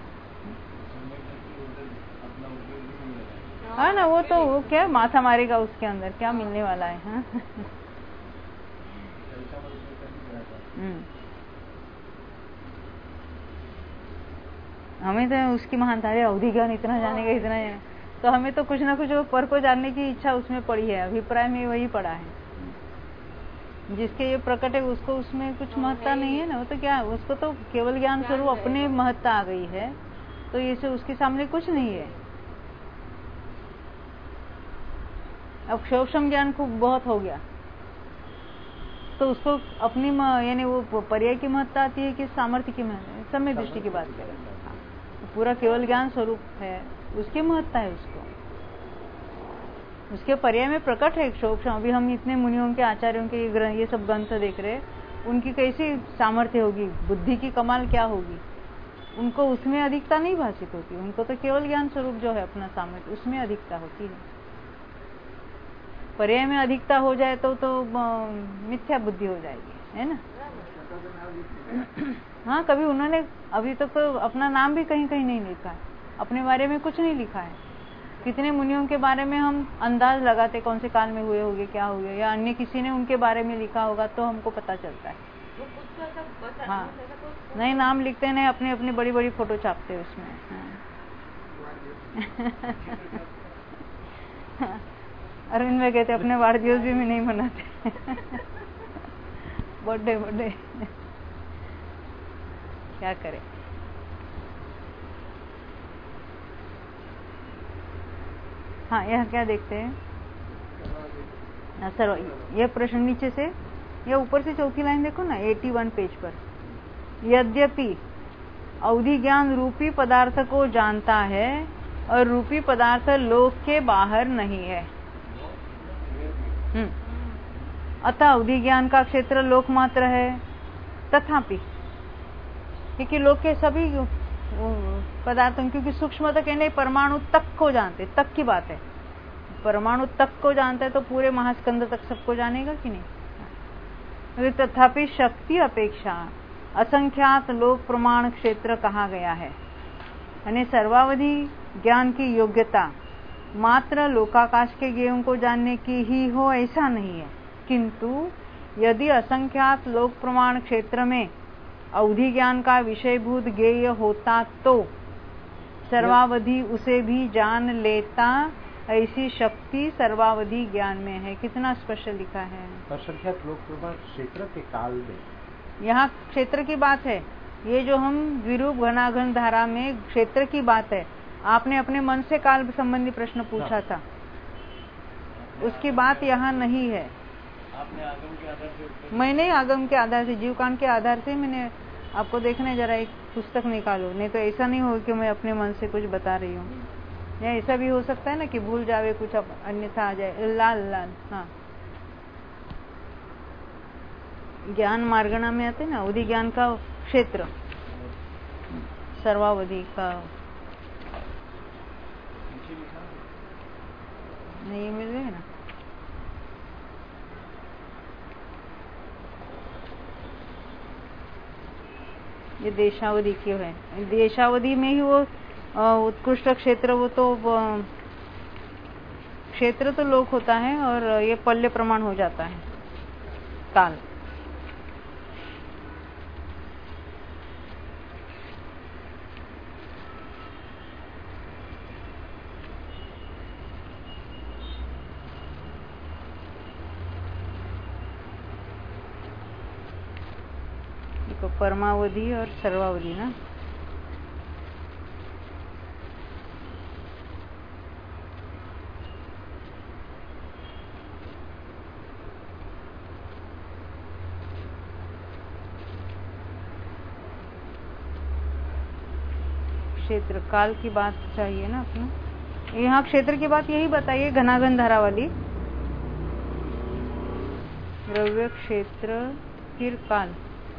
हाँ ना, वो तो वो क्या माथा मारेगा उसके अंदर, क्या मिलने वाला है। हाँ? हमें तो उसकी महानता है, अवधि ज्ञान इतना जानेगा, इतना जाने, तो हमें तो कुछ ना कुछ पर को जानने की इच्छा उसमें पड़ी है, अभिप्राय में वही पड़ा है। जिसके ये प्रकट है उसको उसमें कुछ महत्ता नहीं है ना, वो तो क्या, उसको तो केवल ज्ञान स्वरूप अपने महत्ता आ गई है, तो ये से उसके सामने कुछ नहीं है। अब सूक्ष्म ज्ञान खूब बहुत हो गया तो उसको अपनी यानी वो पर्याय की महत्ता आती है कि सामर्थ्य की महत्ता, समय दृष्टि की बात करें, पूरा केवल ज्ञान स्वरूप है उसकी महत्ता है, उसको उसके पर्याय में प्रकट है सूक्ष्म। अभी हम इतने मुनियों के आचार्यों के ये सब ग्रंथ देख रहे, उनकी कैसी सामर्थ्य होगी, बुद्धि की कमाल क्या होगी, उनको उसमें अधिकता नहीं भाषित होती, उनको तो केवल ज्ञान स्वरूप जो है अपना सामर्थ्य उसमें अधिकता होती है। पर्याय में अधिकता हो जाए तो तो मिथ्या बुद्धि हो जाएगी, है ना। हाँ, कभी उन्होंने अभी तक तो अपना नाम भी कहीं कहीं नहीं लिखा है, अपने बारे में कुछ नहीं लिखा है। कितने मुनियों के बारे में हम अंदाज लगाते कौन से काल में हुए होंगे, क्या हुए, या अन्य किसी ने उनके बारे में लिखा होगा तो हमको पता चलता है। हाँ, नहीं नाम लिखते नहीं, अपनी अपनी बड़ी बड़ी फोटो छापते उसमें। हाँ। अरविंद में कहते अपने वार दिवस भी में नहीं मनाते। बर्थडे बर्थडे क्या करें। हाँ, यह क्या देखते हैं सर, यह प्रश्न नीचे से या ऊपर से चौथी लाइन देखो ना, इक्यासी पेज पर। यद्यपि अवधि ज्ञान रूपी पदार्थ को जानता है और रूपी पदार्थ लोक के बाहर नहीं है, अतः अवधि ज्ञान का क्षेत्र लोक मात्र है। तथापि क्योंकि लोक के सभी पदार्थों, क्योंकि सूक्ष्म तक नहीं, परमाणु तक को जानते, तक की बात है, परमाणु तक को जानता है तो पूरे महास्कंद तक सबको जानेगा कि नहीं। तथापि शक्ति अपेक्षा असंख्यात लोक प्रमाण क्षेत्र कहा गया है, यानी सर्वावधि ज्ञान की योग्यता मात्र लोकाकाश के ज्ञेयों को जानने की ही हो ऐसा नहीं है, किंतु यदि असंख्यात लोक प्रमाण क्षेत्र में अवधि ज्ञान का विषयभूत ज्ञेय होता तो सर्वावधि उसे भी जान लेता, ऐसी शक्ति सर्वावधि ज्ञान में है। कितना स्पष्ट लिखा है। असंख्यात लोक प्रमाण क्षेत्र के काल में, यहाँ क्षेत्र की बात है। ये जो हम विरूप घनाघन धारा में क्षेत्र की बात है, आपने अपने मन से काल संबंधी प्रश्न पूछा था, उसकी बात यहाँ नहीं है। आपने आगम के आधार से, मैंने आगम के आधार से, जीवकांड के आधार से मैंने आपको देखने जरा एक पुस्तक निकालो, नहीं तो ऐसा नहीं हो कि मैं अपने मन से कुछ बता रही हूँ। या ऐसा भी हो सकता है ना कि भूल जावे कुछ, अन्यथा आ जाए। लाल लाल हाँ, ज्ञान मार्गणा में आते ना, अवधि ज्ञान का क्षेत्र, सर्वावधि का नहीं मिल गए ना। ये देशावधि क्यों है, देशावधि में ही वो उत्कृष्ट क्षेत्र, वो तो क्षेत्र तो लोक होता है और ये पल्य प्रमाण हो जाता है काल। देखो परमावधि और सर्वावधि ना, क्षेत्र काल की बात चाहिए ना अपना। यहाँ क्षेत्र की बात यही बताइए, घनाघन धारा वाली, द्रव्य क्षेत्र फिर काल।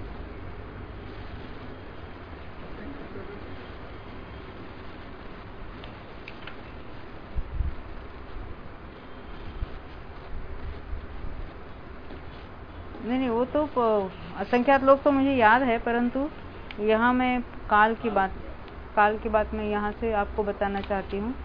नहीं नहीं, वो तो असंख्यात लोग तो मुझे याद है, परंतु यहाँ मैं काल की बात काल की बात मैं यहाँ से आपको बताना चाहती हूँ।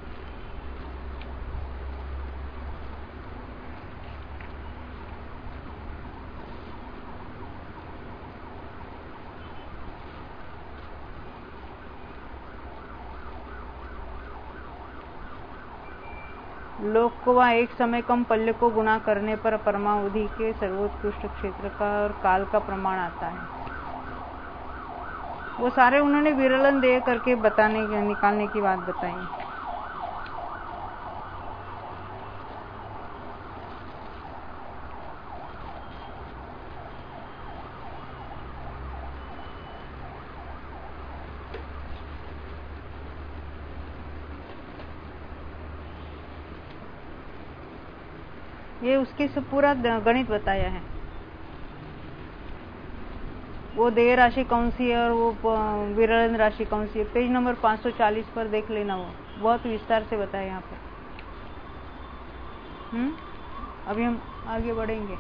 लोक को व एक समय कम पल्ले को गुणा करने पर परमावधि के सर्वोत्कृष्ट क्षेत्र का और काल का प्रमाण आता है। वो सारे उन्होंने विरलन दे करके बताने निकालने की बात बताई। ये उसकी सब पूरा गणित बताया है। वो देय राशि कौन सी है और वो विरल राशि कौन सी है, पेज नंबर पाँच सौ चालीस पर देख लेना, वो बहुत विस्तार से बताया यहाँ पे। हम्म अभी हम आगे बढ़ेंगे।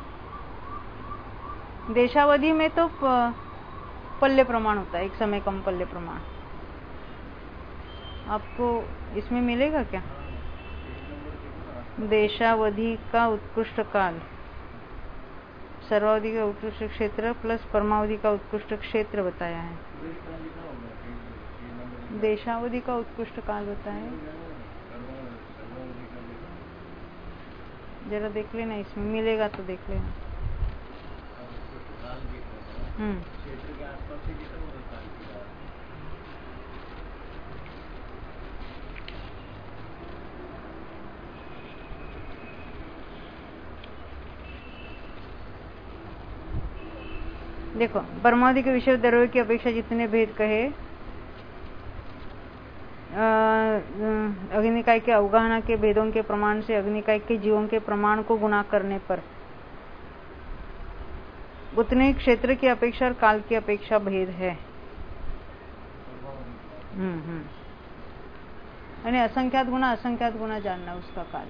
देशावधि में तो पल्ले प्रमाण होता है, एक समय कम पल्ले प्रमाण। आपको इसमें मिलेगा क्या? देशावधि का उत्कृष्ट काल, सर्वावधि का उत्कृष्ट क्षेत्र प्लस परमावधि का उत्कृष्ट क्षेत्र बताया है। देशावधि का उत्कृष्ट काल बताया है, जरा देख लेना, इसमें मिलेगा तो देख लेना। हम्म देखो, परमावधि के विषय द्रव्य की अपेक्षा जितने भेद कहे, अग्निकाय के अवगाहना के भेदों के प्रमाण से अग्निकाय के जीवों के प्रमाण को गुणा करने पर उतने क्षेत्र की अपेक्षा और काल की अपेक्षा भेद है। हम्म हम्म यानी असंख्यात गुना असंख्यात गुना जानना उसका काल।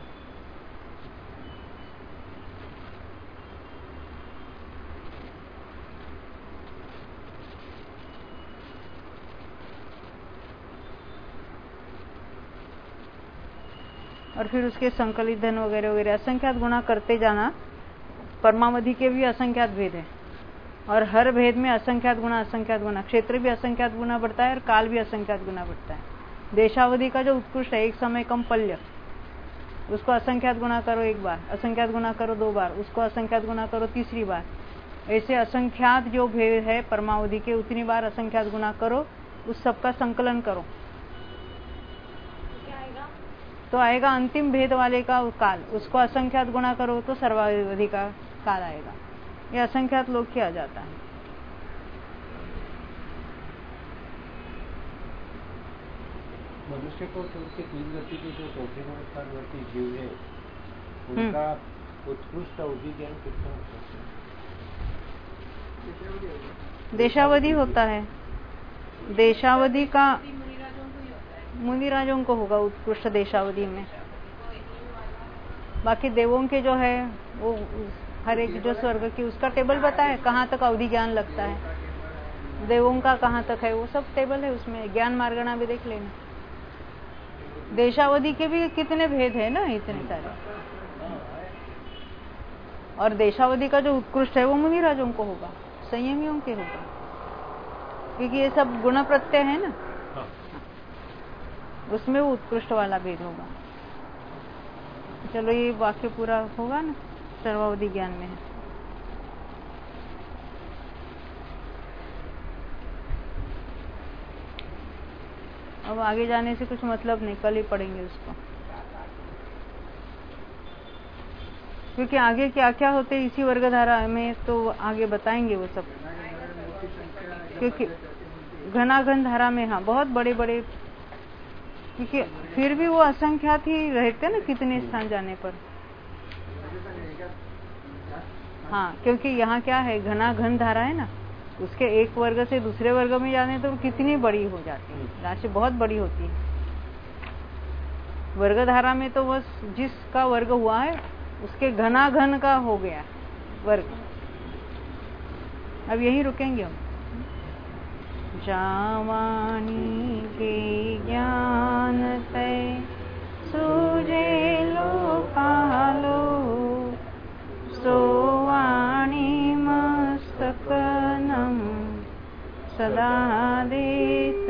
और फिर उसके संकलित धन वगैरह वगैरह असंख्यात गुना करते जाना। परमावधि के भी असंख्यात भेद है और हर भेद में असंख्यात गुना असंख्यात गुना, क्षेत्र भी असंख्यात गुना बढ़ता है और काल भी असंख्यात गुना बढ़ता है। देशावधि का जो उत्कृष्ट है, एक समय कम पल्य, उसको असंख्यात गुना करो एक बार, असंख्यात गुना करो दो बार, उसको असंख्यात गुना करो तीसरी बार, ऐसे असंख्यात जो भेद है परमावधि के उतनी बार असंख्यात गुना करो, उस सबका संकलन करो तो आएगा अंतिम भेद वाले का काल। उसको असंख्यात गुणा करो तो सर्वावधि का काल आएगा। ये असंख्यात लोग किया जाता है। मनुष्य को के तीन गति के जो चौथे स्थानवर्ती जीव है, उनका उत्कृष्ट अवधि ज्ञान कितना होता है? देशावधि होता है। देशावधि का मुनिराजों को होगा उत्कृष्ट देशावधि में। बाकी देवों के जो है वो हर एक जो स्वर्ग की उसका टेबल बताए कहाँ तक अवधि ज्ञान लगता है, देवों का कहाँ तक है, वो सब टेबल है उसमें। ज्ञान मार्गणा भी देख लेना। देशावधि के भी कितने भेद है ना, इतने सारे। और देशावधि का जो उत्कृष्ट है वो मुनिराजों को होगा, संयमियों के होगा, क्योंकि ये सब गुण प्रत्यय है ना, उसमें वो उत्कृष्ट वाला भेद होगा। चलो ये वाक्य पूरा होगा ना, सर्वावधि ज्ञान में है। अब आगे जाने से कुछ मतलब नहीं, कल ही पढ़ेंगे उसको, क्योंकि आगे क्या क्या होते इसी वर्गधारा में तो आगे बताएंगे वो सब। क्योंकि घनाघन धारा में हाँ बहुत बड़े बड़े, क्योंकि फिर भी वो असंख्यात ही रहते ना कितने स्थान जाने पर। हाँ, क्योंकि यहाँ क्या है, घना घन धारा है ना, उसके एक वर्ग से दूसरे वर्ग में जाने तो कितनी बड़ी हो जाती है, राशि बहुत बड़ी होती है। वर्ग धारा में तो बस जिसका वर्ग हुआ है उसके घना घन का हो गया वर्ग। अब यहीं रुकेंगे हम। जावानी के ज्ञान से सूझे लोकालो, सोवाणी मस्तकनम सदा दे